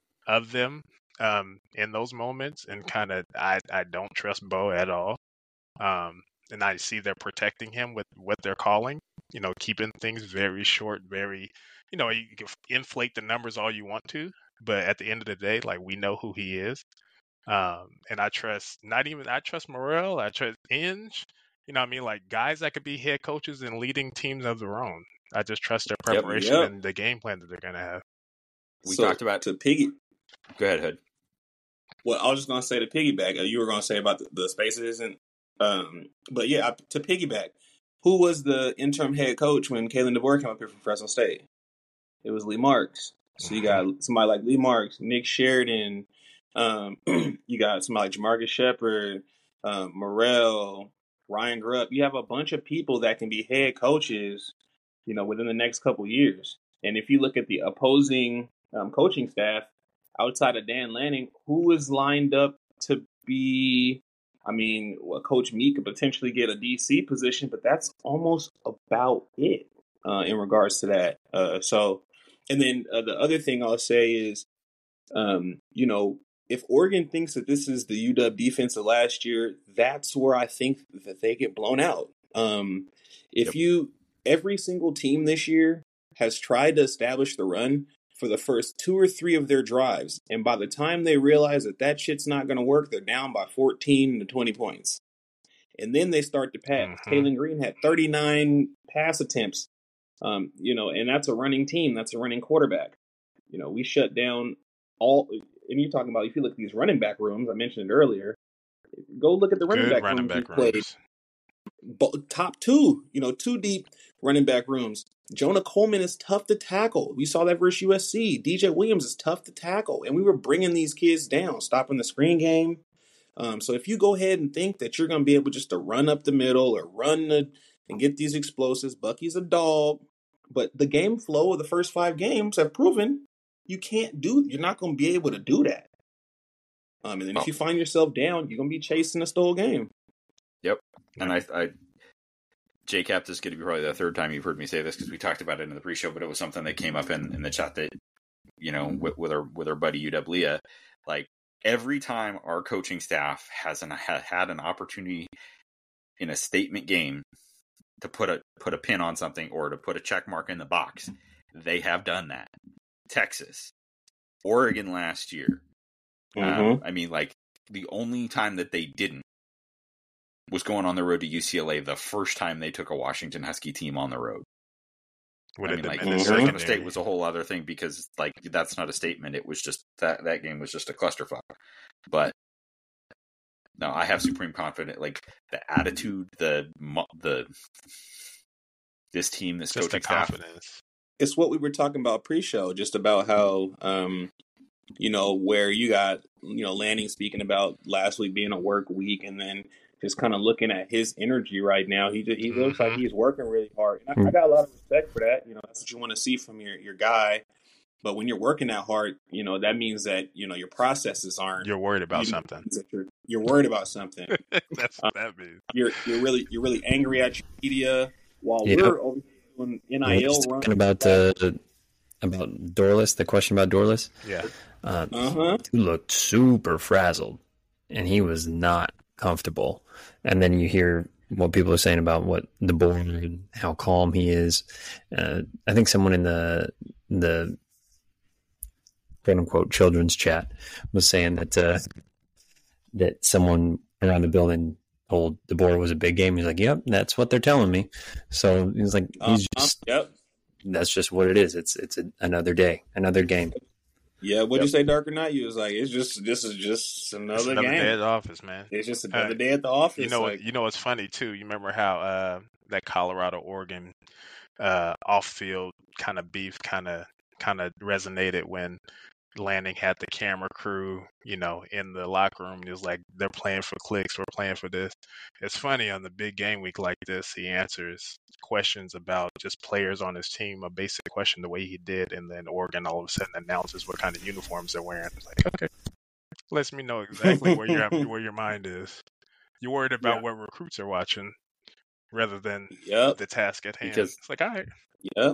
of them um, in those moments, and kind of I I don't trust Bo at all. Um, and I see they're protecting him with what they're calling, you know, keeping things very short, very, you know, you can inflate the numbers all you want to, but at the end of the day, like, we know who he is. Um, and I trust, not even, I trust Morrell, I trust Inge, you know what I mean? Like, guys that could be head coaches and leading teams of their own. I just trust their Yep. preparation Yep. and the game plan that they're going to have. We So, talked about. to piggy. Go ahead, Hood. Well, I was just gonna say to piggyback. Uh, you were gonna say about the, the spaces and, um, but yeah, to piggyback. Who was the interim head coach when Kalen DeBoer came up here from Fresno State? It was Lee Marks. So you got somebody like Lee Marks, Nick Sheridan. Um, you got somebody like Jamarcus Shepard, um, Morrell, Ryan Grubb. You have a bunch of people that can be head coaches, you know, within the next couple years. And if you look at the opposing um, coaching staff outside of Dan Lanning, who is lined up to be? I mean, well, Coach Meek could potentially get a D C position, but that's almost about it uh, in regards to that. Uh, so, and then uh, the other thing I'll say is, um, you know, if Oregon thinks that this is the U W defense of last year, that's where I think that they get blown out. Um, if Yep. you, every single team this year has tried to establish the run for the first two or three of their drives, and by the time they realize that that shit's not going to work, they're down by fourteen to twenty points. And then they start to pass. Mhm. Kalen Green had thirty-nine pass attempts, um, you know, and that's a running team. That's a running quarterback. You know, we shut down all, and you're talking about, if you look at these running back rooms, I mentioned it earlier, go look at the running Good back running rooms we back played. rooms. Bo- top two, you know, two deep running back rooms. Jonah Coleman is tough to tackle. We saw that versus U S C. D J Williams is tough to tackle. And we were bringing these kids down, stopping the screen game. Um, so if you go ahead and think that you're going to be able just to run up the middle or run the, and get these explosives, Bucky's a dog. But the game flow of the first five games have proven you can't do, you're not going to be able to do that. Um, and then if you find yourself down, you're going to be chasing this whole game. Yep. And I, I J Cap, this is going to be probably the third time you've heard me say this because we talked about it in the pre-show, but it was something that came up in, in the chat that, you know, with, with our with our buddy U W Leah, like every time our coaching staff has an, ha, had an opportunity in a statement game to put a put a pin on something or to put a check mark in the box, they have done that. Texas, Oregon last year. Mm-hmm. Um, I mean, like the only time that they didn't was going on the road to U C L A the first time they took a Washington Husky team on the road. Would I have mean, like been the Arizona secondary. State was a whole other thing because, like, that's not a statement. It was just that that game was just a clusterfuck. But no, I have supreme confidence. Like the attitude, the the this team, this Just the coaching staff. confidence. It's what we were talking about pre-show, just about how, um, you know, where you got, you know, Lanning speaking about last week being a work week, and then just kind of looking at his energy right now. He just, he looks Mhm. like he's working really hard. And I, I got a lot of respect for that. You know, that's what you want to see from your, your guy. But when you're working that hard, you know, that means that, you know, your processes aren't. You're worried about you know, something. that You're, you're worried about something. That's what that means. You're you're really you're really angry at your media while Yep. we're over here doing N I We're L just runs. talking about uh, about Dorless. The question about Dorless. Yeah. Uh, Uh-huh. He looked super frazzled, and he was not comfortable. And then you hear what people are saying about what the board and how calm he is. Uh, I think someone in the the quote unquote children's chat was saying that uh, that someone around the building told the board was a big game. He's like, "Yep, that's what they're telling me." So he's like, "He's Uh-huh. just Yep. that's just what it is. It's it's a, another day, another game." Yeah, what'd Yep. you say, Dark or Not? You was like, it's just this is just another, It's another game. day at the office, man. It's just another Uh, day at the office. You know, like, what, you know what's funny too. You remember how uh, that Colorado Oregon uh, off-field kind of beef kind of kind of resonated when Lanning had the camera crew, you know, in the locker room. It was like, they're playing for clicks, we're playing for this. It's funny, on the big game week like this, he answers questions about just players on his team, a basic question the way he did, and then Oregon all of a sudden announces what kind of uniforms they're wearing. It's like, okay, lets me know exactly where your where your mind is. You're worried about Yeah. what recruits are watching rather than Yep. the task at hand. Because- It's like, all right, Yep.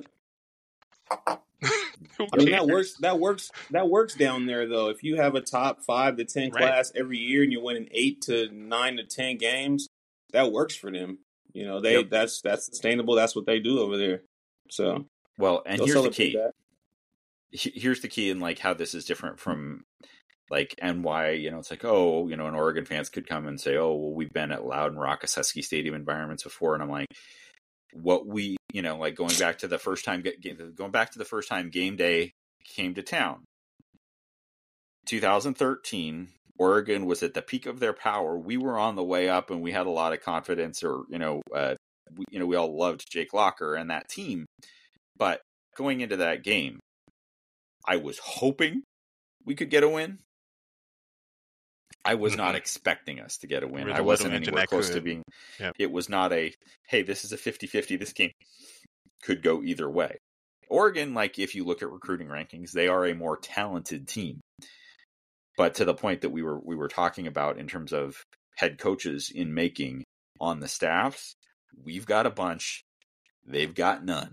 who I mean, cares? that works. That works. That works down there, though. If you have a top five to ten Right. class every year and you're winning eight to nine to ten games, that works for them. You know, they Yep. that's that's sustainable. That's what they do over there. So Well, and they'll here's the celebrate key. that. He- Here's the key in like how this is different from like and why, you know, it's like, oh, you know, and Oregon fans could come and say, oh, well, we've been at loud and raucous Husky Stadium environments before. And I'm like, what we, you know, like going back to the first time, going back to the first time game day came to town. twenty thirteen, Oregon was at the peak of their power. We were on the way up and we had a lot of confidence, or, you know, uh, we, you know, we all loved Jake Locker and that team. But going into that game, I was hoping we could get a win. I was Mhm. not expecting us to get a win. We're the I little wasn't engine anywhere that close to could. being. Yep. It was not a, hey, this is a fifty-fifty. This game could go either way. Oregon, like if you look at recruiting rankings, they are a more talented team. But to the point that we were we were talking about in terms of head coaches in making on the staffs, we've got a bunch. They've got none.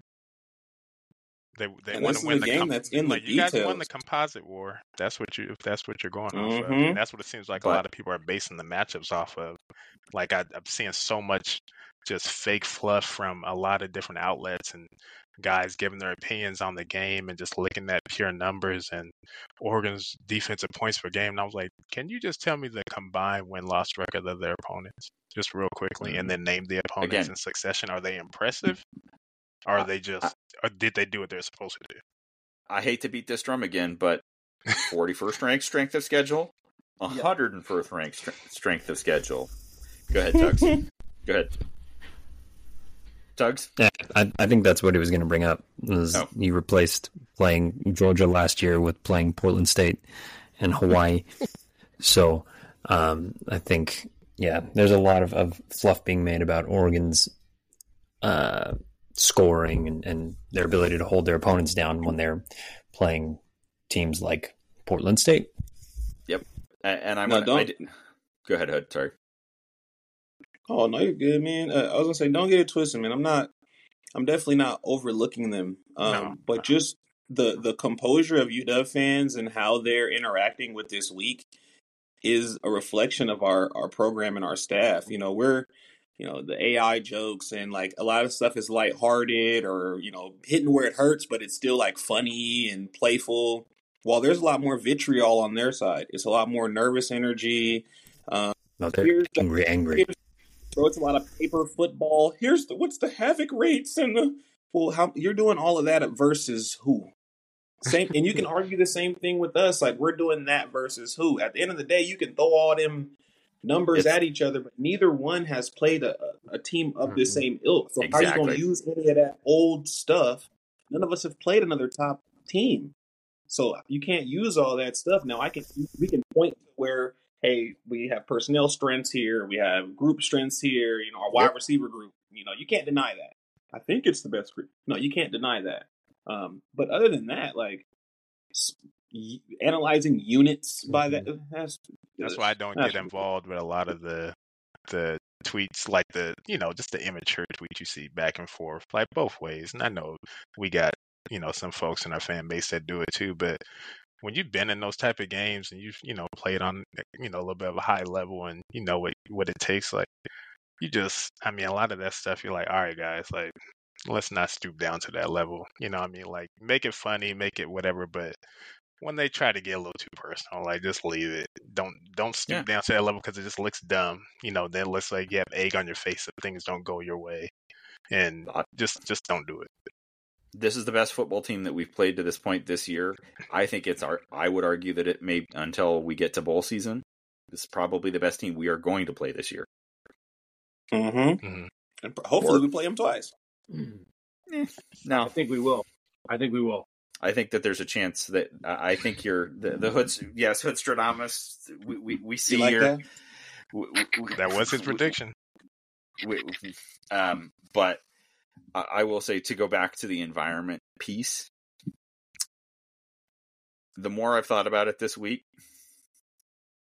They they And want this to is win a the game com- that's in the like you guys won the details. composite war. That's what you if that's what you're going off of. Mhm. And that's what it seems like But- a lot of people are basing the matchups off of. Like I, I'm seeing so much just fake fluff from a lot of different outlets and guys giving their opinions on the game and just looking at pure numbers and Oregon's defensive points per game. And I was like, can you just tell me the combined win-loss record of their opponents just real quickly, Mhm. and then name the opponents Again. in succession? Are they impressive? Or are I- they just, or did they do what they're supposed to do? I hate to beat this drum again, but forty-first ranked strength of schedule, one hundred first ranked stre- strength of schedule. Go ahead, Tugs. Go ahead. Tugs? Yeah, I, I think that's what he was going to bring up. Was Oh. You replaced playing Georgia last year with playing Portland State and Hawaii. So um, I think, yeah, there's a lot of, of fluff being made about Oregon's uh, scoring and, and their ability to hold their opponents down when they're playing teams like Portland State. Yep. And, and I'm No, gonna, don't- I did- Go ahead, Hood. Sorry. Oh no, you're good, man. Uh, I was gonna say, don't get it twisted, man. I'm not. I'm definitely not overlooking them. Um, No, but no. just the the composure of U W fans and how they're interacting with this week is a reflection of our our program and our staff. You know, we're you know the A I jokes and like a lot of stuff is lighthearted or you know hitting where it hurts, but it's still like funny and playful. While there's a lot more vitriol on their side, it's a lot more nervous energy. Um, No, they're Here's the- angry, angry. So it's a lot of paper football. Here's the what's the havoc rates and the well, how you're doing all of that versus who? Same, and you can argue the same thing with us. Like we're doing that versus who? At the end of the day, you can throw all them numbers It's- at each other, but neither one has played a, a team of the Mhm. same ilk. So how are you going Exactly. to use any of that old stuff? None of us have played another top team, so you can't use all that stuff. Now I can we can point to where. Hey, we have personnel strengths here. We have group strengths here. You know, our wide Yep. receiver group. You know, you can't deny that. I think it's the best group. No, you can't deny that. Um, but other than that, like s- y- analyzing units by that, that's That's why I don't that's- get involved with a lot of the the tweets, like the you know just the immature tweets you see back and forth, like both ways. And I know we got you know some folks in our fan base that do it too, but when you've been in those type of games and you've you know played on you know a little bit of a high level and you know what what it takes, like you just I mean a lot of that stuff you're like, all right guys, like let's not stoop down to that level. You know what I mean? Like make it funny, make it whatever, but when they try to get a little too personal, like just leave it. Don't don't stoop Yeah. down to that level because it just looks dumb. You know, then it looks like you have egg on your face if things don't go your way, and I- just just don't do it. This is the best football team that we've played to this point this year. I think it's our. I would argue that it may until we get to bowl season. This is probably the best team we are going to play this year. Mhm. Mhm. And pr- hopefully Or- we play them twice. I Now, think we will. I think we will. I think that there's a chance that I I think you're the, the Hoods. Yes, Hoodstradamus. We we, we see You like here. that? we- we- That was his we- prediction. we- um, but I, I will say to go back to the environment piece. The more I've thought about it this week,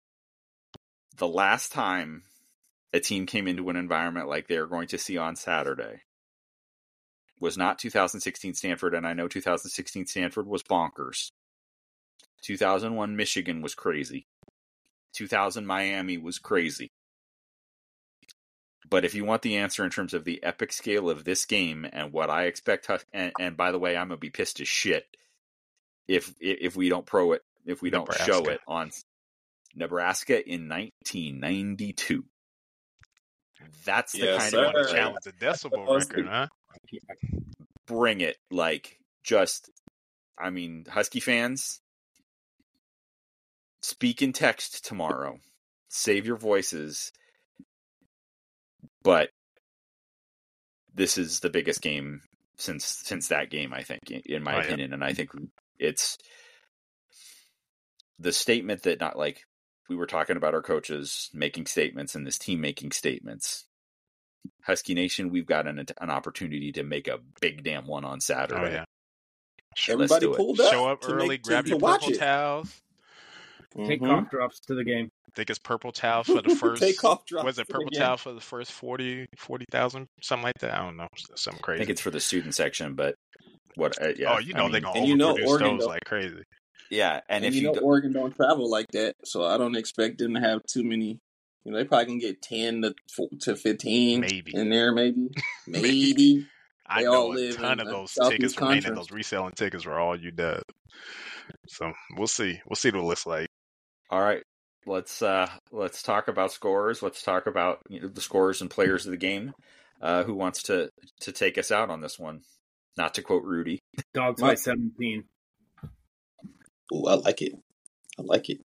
the last time a team came into an environment like they're going to see on Saturday was not two thousand sixteen Stanford, and I know two thousand sixteen Stanford was bonkers. two thousand one Michigan was crazy. two thousand Miami was crazy. But if you want the answer in terms of the epic scale of this game and what I expect, and, and by the way, I'm gonna be pissed as shit if if we don't pro it, if we don't Nebraska. show it on Nebraska in nineteen ninety-two. That's the Yes, kind sir. of Want to challenge the decibel record, huh? bring it. Like, just, I mean, Husky fans, speak in text tomorrow. Save your voices. But this is the biggest game since since that game, I think, in my Oh, yeah. opinion. And I think it's the statement that, not like we were talking about our coaches making statements and this team making statements. Husky Nation, we've got an an opportunity to make a big damn one on Oh, Saturday. yeah. Let's Everybody do it. pulled up. Show up to early, make- to- grab to your watch purple it. towels. Take Mhm. cough drops to the game. I think it's purple towels for the first. Take off drops Was it to the purple game. towel for the first forty, forty thousand, something like that? I don't know, something I crazy. think it's for the student section, but what? Uh, yeah, oh, you know I mean, they're gonna and you know overproduce Oregon those don't- like crazy. yeah, And, and, if you you, know do, Oregon don't travel like that, so I don't expect them to have too many. You know, they probably gonna get ten to four, to fifteen Maybe. in there, maybe, maybe. I They know all a live ton in of the those Southeast tickets remaining. Conference. Those reselling tickets were all U W. So we'll see. We'll see what it looks like. all right, let's uh, let's talk about scores. Let's talk about, you know, the scores and players of the game. Uh, who wants to to take us out on this one? Not to quote Rudy. Dogs by Mike. seventeen. Ooh, I like it. I like it.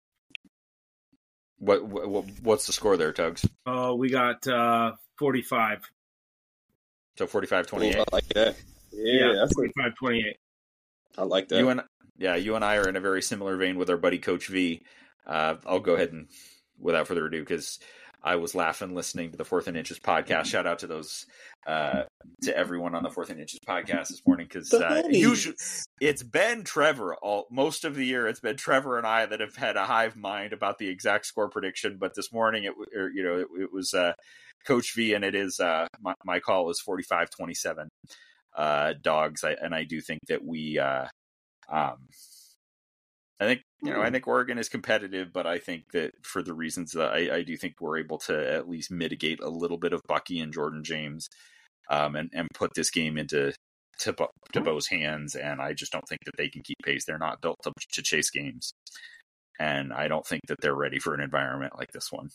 What, what what's the score there, Tugs? Oh, we got uh, forty-five. So forty-five Ooh, twenty-eight. I like that. Yeah, that's it. forty-five twenty-eight. I like that. You and yeah, you and I are in a very similar vein with our buddy Coach V. Uh, I'll go ahead and, without further ado, because I was laughing listening to the Fourth and Inches podcast. Shout out to those uh, to everyone on the Fourth and Inches podcast this morning, because The uh, homies. usually it's been Trevor all most of the year. It's been Trevor and I that have had a hive mind about the exact score prediction, but this morning it or, you know it, it was uh, Coach V, and it is uh, my, my call is forty-five twenty-seven uh, Dogs, I, and I do think that we. Uh, um, I think you know I think Oregon is competitive, but I think that for the reasons that I, I do think we're able to at least mitigate a little bit of Bucky and Jordan James, um, and and put this game into to, Bo- to Bo's hands. And I just don't think that they can keep pace. They're not built to, to chase games, and I don't think that they're ready for an environment like this one.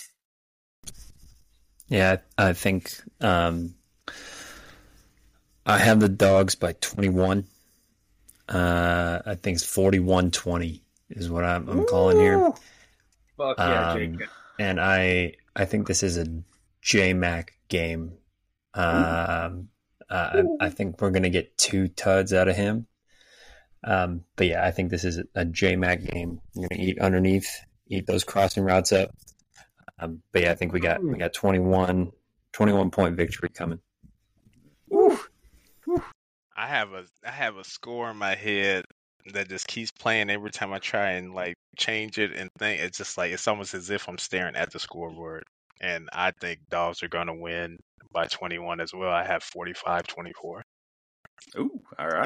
Yeah, I think um, I have the Dogs by twenty-one. Uh, I think it's forty-one twenty is what I'm, I'm calling here. Fuck yeah, Um, Jake. And I I think this is a J Mac game. Um, uh, I, I think we're going to get two tuds out of him. Um, but yeah, I think this is a J Mac game. We're going to eat underneath, eat those crossing routes up. Um, but yeah, I think we got we got twenty-one, twenty-one point victory coming. I have a I have a score in my head that just keeps playing every time I try and like change it and think. It's just like it's almost as if I'm staring at the scoreboard. And I think Dogs are gonna win by twenty-one as well. I have forty-five twenty-four. Ooh, all right.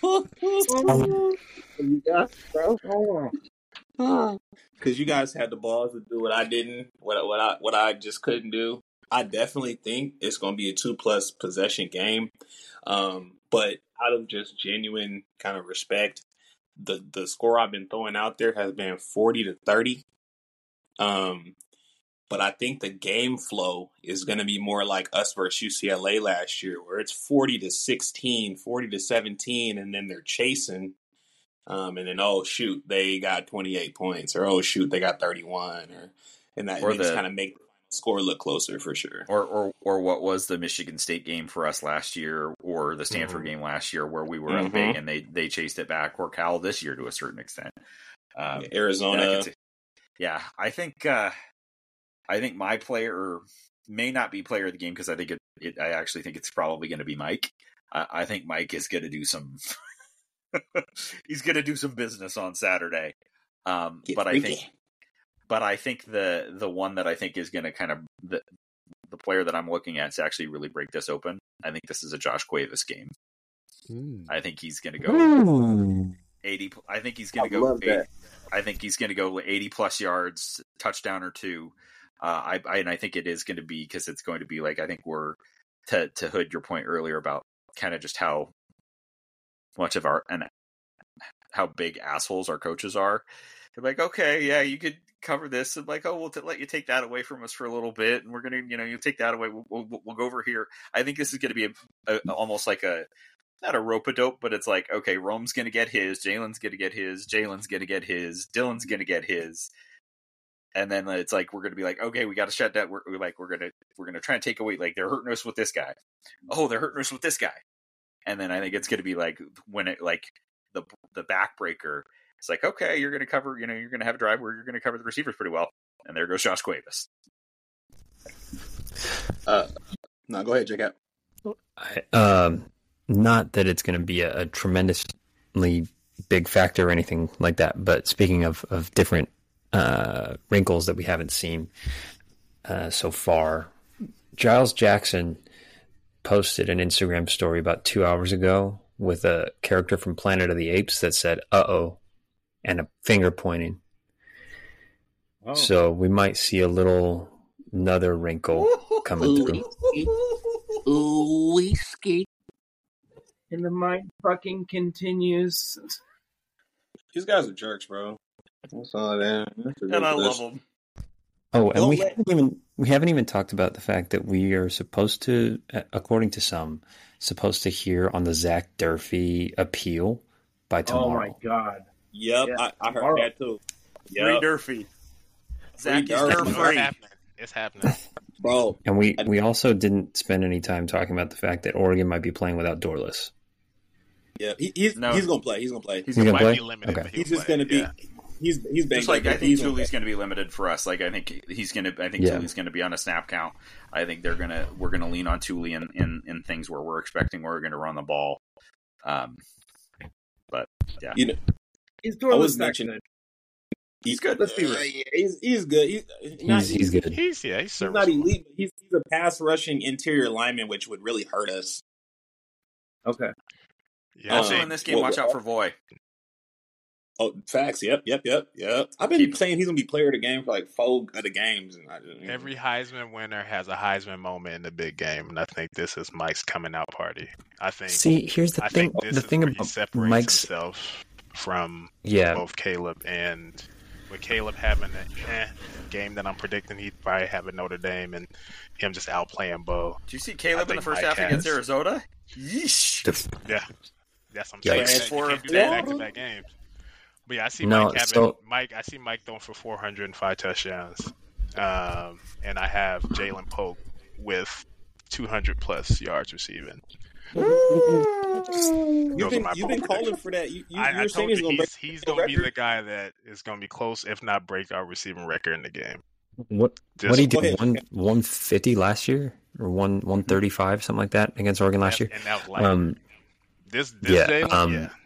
You guys, bro. Because you guys had the balls to do what I didn't, what what I what I just couldn't do. I definitely think it's going to be a two plus possession game, um, but out of just genuine kind of respect, the the score I've been throwing out there has been forty to thirty. Um, but I think the game flow is going to be more like us versus U C L A last year, where it's forty to sixteen, forty to seventeen, and then they're chasing. Um, and then, oh, shoot, they got twenty-eight points, or oh, shoot, they got thirty-one, or and that Or and they just the- kind of make the score look closer for sure. Or, or or what was the Michigan State game for us last year, or the Stanford Mhm. game last year, where we were up Mhm. big and they, they chased it back, or Cal this year to a certain extent. Um, Yeah, yeah, I Arizona, could see- yeah, I think uh, I think my player may not be player of the game, because I think it, it. I actually think it's probably going to be Mike. I, I think Mike is going to do some. He's going to do some business on Saturday. Um, get but I freaky. think but I think the the one that I think is going to kind of the the player that I'm looking at to actually really break this open. I think this is a Josh Cuevas game. Mm. I think he's going to go mm. eighty. I think he's going to go. eighty, I think he's going to go eighty plus yards, touchdown or two. Uh, I, I and I think it is going to be because it's going to be like I think we're to to Hood your point earlier about kind of just how much of our and how big assholes our coaches are. They're like, okay, yeah, you could cover this, and like, oh, we'll t- let you take that away from us for a little bit, and we're gonna, you know, you take that away. We'll, we'll, we'll go over here. I think this is going to be a, a, almost like a not a rope-a-dope, but it's like, okay, Rome's going to get his, Jalen's going to get his, Jalen's going to get his, Dylan's going to get his, and then it's like we're going to be like, okay, we got to shut that. We're, we're like, we're gonna we're gonna try and take away. Like they're hurting us with this guy. Oh, they're hurting us with this guy, and then I think it's going to be like when it like the the backbreaker. It's like, okay, you're going to cover, you know, you're going to have a drive where you're going to cover the receivers pretty well. And there goes Josh Cuevas. Uh, no, go ahead, Jacob. I, um, not that it's going to be a, a tremendously big factor or anything like that. But speaking of, of different uh, wrinkles that we haven't seen uh, so far, Giles Jackson posted an Instagram story about two hours ago with a character from Planet of the Apes that said, uh-oh, and a finger pointing. Oh. So we might see a little, another wrinkle coming through. Whiskey. And the mic fucking continues. These guys are jerks, bro. That's all that. And I love them. Oh, and we haven't even we haven't even talked about the fact that we are supposed to, according to some, supposed to hear on the Zach Durfee appeal by tomorrow. Oh my god. Yep, yeah, I, I heard tomorrow. that too. Yep. Free Durfee. Zach is Durfee. It's happening. Bro. And we, we also didn't spend any time talking about the fact that Oregon might be playing without Dorless. Yeah, he, he's no. he's gonna play. He's gonna play. He's, he's gonna play. Be limited, okay. He's just play. gonna be. Yeah. He's he's just like I think Tuli's going to be limited for us. Like I think he's going to. I think yeah. Tuli's going to be on a snap count. I think they're gonna. We're going to lean on Tuli in, in in things where we're expecting Oregon to run the ball. Um, but yeah, you know, he's Dorless mentioned. He's good. Let's be real. Uh, he's he's good. He's not, he's, he's good. He's yeah. He's, he's not elite. But he's, he's a pass rushing interior lineman, which would really hurt us. Okay. Yeah. Also in this game, well, watch out for Voy. Oh, facts. Yep, yep, yep, yep. I've been Keep saying he's gonna be player of the game for like four of the games. And I, you know. Every Heisman winner has a Heisman moment in the big game, and I think this is Mike's coming out party. I think. See, here's the I thing. Think this the is thing where about he separates Mike's himself from yeah. both Caleb and with Caleb having an eh, game that I'm predicting he'd probably have at Notre Dame, and him just outplaying Bo. Did you see Caleb in the first Mike half has, against Arizona? Yeesh. Yeah, that's what I'm saying. Four you can't do that back-to-back games. But yeah, I see no, Mike having so, Mike. I see Mike throwing for four hundred five touchdowns, um, and I have Jalen Polk with two hundred plus yards receiving. You've been, you've been calling for that. You, you, I, I told he's you gonna he's, he's going to be the guy that is going to be close, if not break our receiving record in the game. What Just, what he did one one fifty last year or one one thirty five something like that against Oregon last year. And that was like um, this this yeah, day, um, yeah.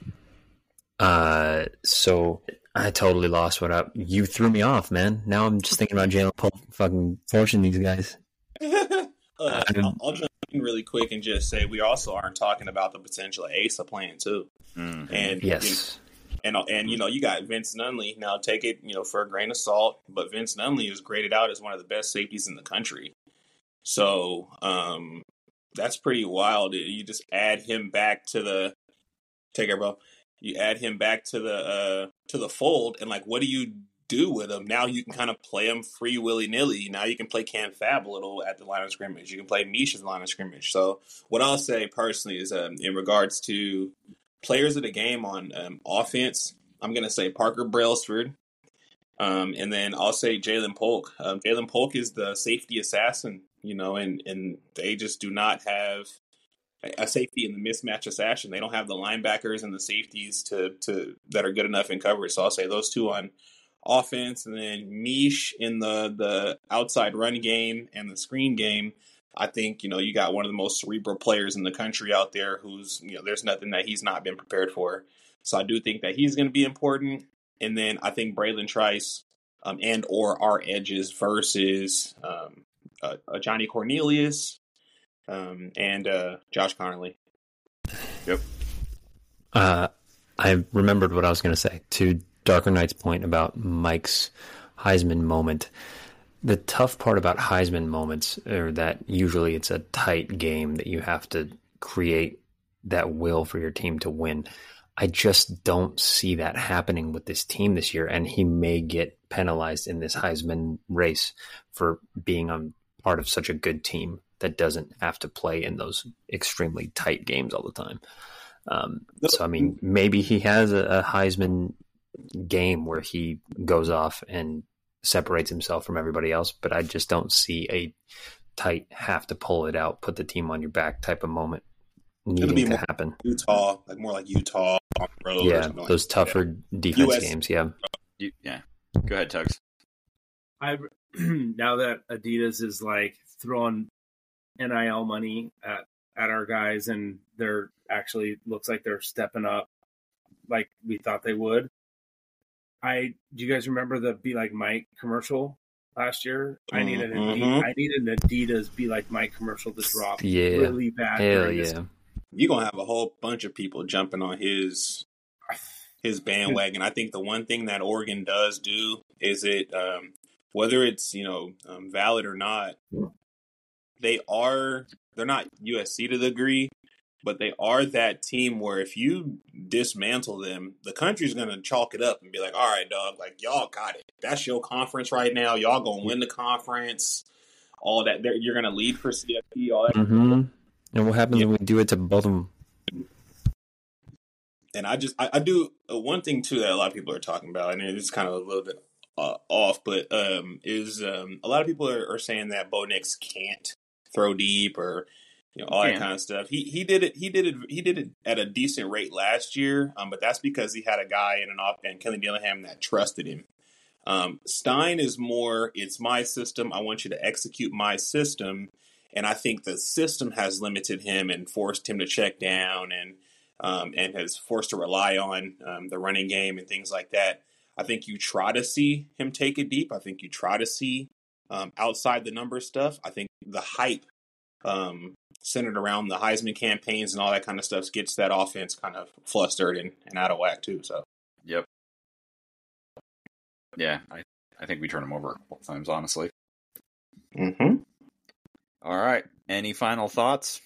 Uh, so I totally lost what up. You threw me off, man. Now I'm just thinking about Jalen Polk fucking forcing these guys. uh, I'll, I'll jump in really quick and just say we also aren't talking about the potential of Asa playing too. Mm-hmm. And yes, you know, and and you know you got Vince Nunley. Now take it you know for a grain of salt, but Vince Nunley is graded out as one of the best safeties in the country. So um, that's pretty wild. You just add him back to the take it, bro. You add him back to the uh, to the fold, and like, what do you do with him? Now you can kind of play him free willy nilly. Now you can play Cam Fab a little at the line of scrimmage. You can play Mish at the line of scrimmage. So what I'll say personally is, um, in regards to players of the game on um, offense, I'm gonna say Parker Brailsford, um, and then I'll say Jalen Polk. Um, Jalen Polk is the safety assassin, you know, and and they just do not have a safety in the mismatch assassin. They don't have the linebackers and the safeties to to that are good enough in coverage. So I'll say those two on offense, and then Mish in the the outside run game and the screen game. I think you know you got one of the most cerebral players in the country out there. Who's you know there's nothing that he's not been prepared for. So I do think that he's going to be important. And then I think Braylon Trice um, and or our edges versus um, uh, uh, Johnny Cornelius um, and uh, Josh Connerly. Yep. Uh, I remembered what I was going to say. To Darker Knight's point about Mike's Heisman moment, the tough part about Heisman moments are that usually it's a tight game that you have to create that will for your team to win. I just don't see that happening with this team this year, and he may get penalized in this Heisman race for being on part of such a good team that doesn't have to play in those extremely tight games all the time. Um, so, I mean, maybe he has a, a Heisman game where he goes off and separates himself from everybody else, but I just don't see a tight, have to pull it out, put the team on your back type of moment needing be to more happen. Utah, like more like Utah on the road. Yeah, like those that. tougher Yeah. defense U S games. Yeah, You, yeah. Go ahead, Tugs. I now that Adidas is like throwing N I L money at at our guys, and they're actually looks like they're stepping up, like we thought they would. I do you guys remember the Be Like Mike commercial last year? I need an Mhm. Adidas, I need an Adidas Be Like Mike commercial to drop yeah, really bad. hell during this. yeah. You're gonna have a whole bunch of people jumping on his his bandwagon. I think the one thing that Oregon does do is it, um, whether it's you know um, valid or not, they are they're not U S C to the degree, but they are that team where if you dismantle them, the country's gonna chalk it up and be like, "All right, dog, like y'all got it. That's your conference right now. Y'all gonna win the conference. All that. They're- You're gonna lead for C F P. All that." Mm-hmm. And what happens Yeah. when we do it to both of them? And I just, I, I do uh, one thing too that a lot of people are talking about, and it's kind of a little bit uh, off, but um, is um, a lot of people are, are saying that Bo Nix can't throw deep or you know all that Can. kind of stuff. He he did it, he did it, he did it at a decent rate last year, um, but that's because he had a guy in an off and Kelly Dillingham that trusted him. Um, Stein is more, it's my system. I want you to execute my system. And I think the system has limited him and forced him to check down and um, and has forced to rely on um, the running game and things like that. I think you try to see him take it deep. I think you try to see um, outside the number stuff. I think the hype um, centered around the Heisman campaigns and all that kind of stuff gets that offense kind of flustered and, and out of whack too. So Yep. Yeah, I, I think we turn him over a couple times, honestly. mm-hmm. All right. Any final thoughts?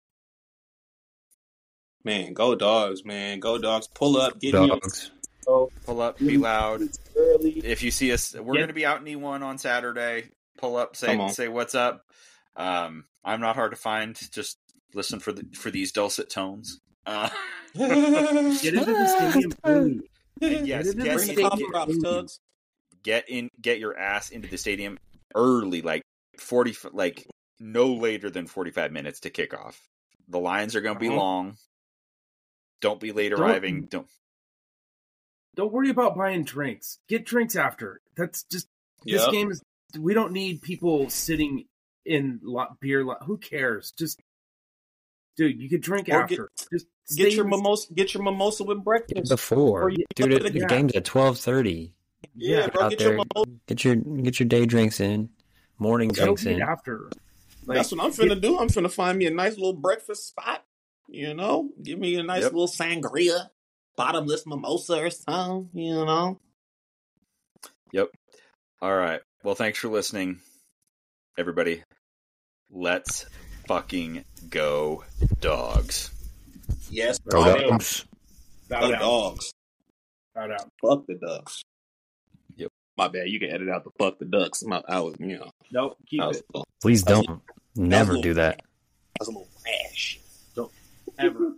Man, go dogs, man, go dogs. Pull up, get me on Dogs. Pull up, be loud. early. If you see us, we're Yeah. going to be out in E one on Saturday. Pull up, say Come on. say what's up. Um, I'm not hard to find. Just listen for the for these dulcet tones. Uh, Get into the stadium early. and yes, Get into get, Bring the stadium coffee get, drops, Tugs. get in, get your ass into the stadium early, like forty, like no later than forty-five minutes to kick off. The lines are going to be Uh-huh. long. Don't be late Don't- arriving. Don't. Don't worry about buying drinks. Get drinks after. That's just this Yep. game is. We don't need people sitting in lo- beer. Lo- Who cares? Just, dude, you could drink Or after. just Get stay your in- mimosa. Get your mimosa with Get breakfast. before, Or you- dude. It, the Yeah. game's at twelve thirty. Yeah, bro. Out Get there, your mimosa. get your get your day drinks in, morning Don't drinks eat in. after. Like, That's what I'm finna do. I'm finna find me a nice little breakfast spot. You know, give me a nice Yep. little sangria, bottomless mimosa or something. You know. Yep. All right. Well, thanks for listening, everybody. Let's fucking go, dogs. Yes, Go bro. Dogs. bow The down. dogs. Bow down. Fuck the ducks. Yep. My bad. You can edit out the fuck the ducks. My, I was, you know, Nope. Keep I was, it. that Please That's- don't. Never little- do that. was a little rash. Ever.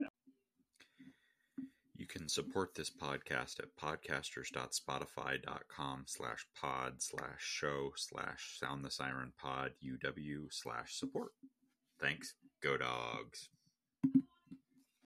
You can support this podcast at podcasters.spotify.com slash pod slash show slash sound the siren pod uw slash support. Thanks. Go dogs.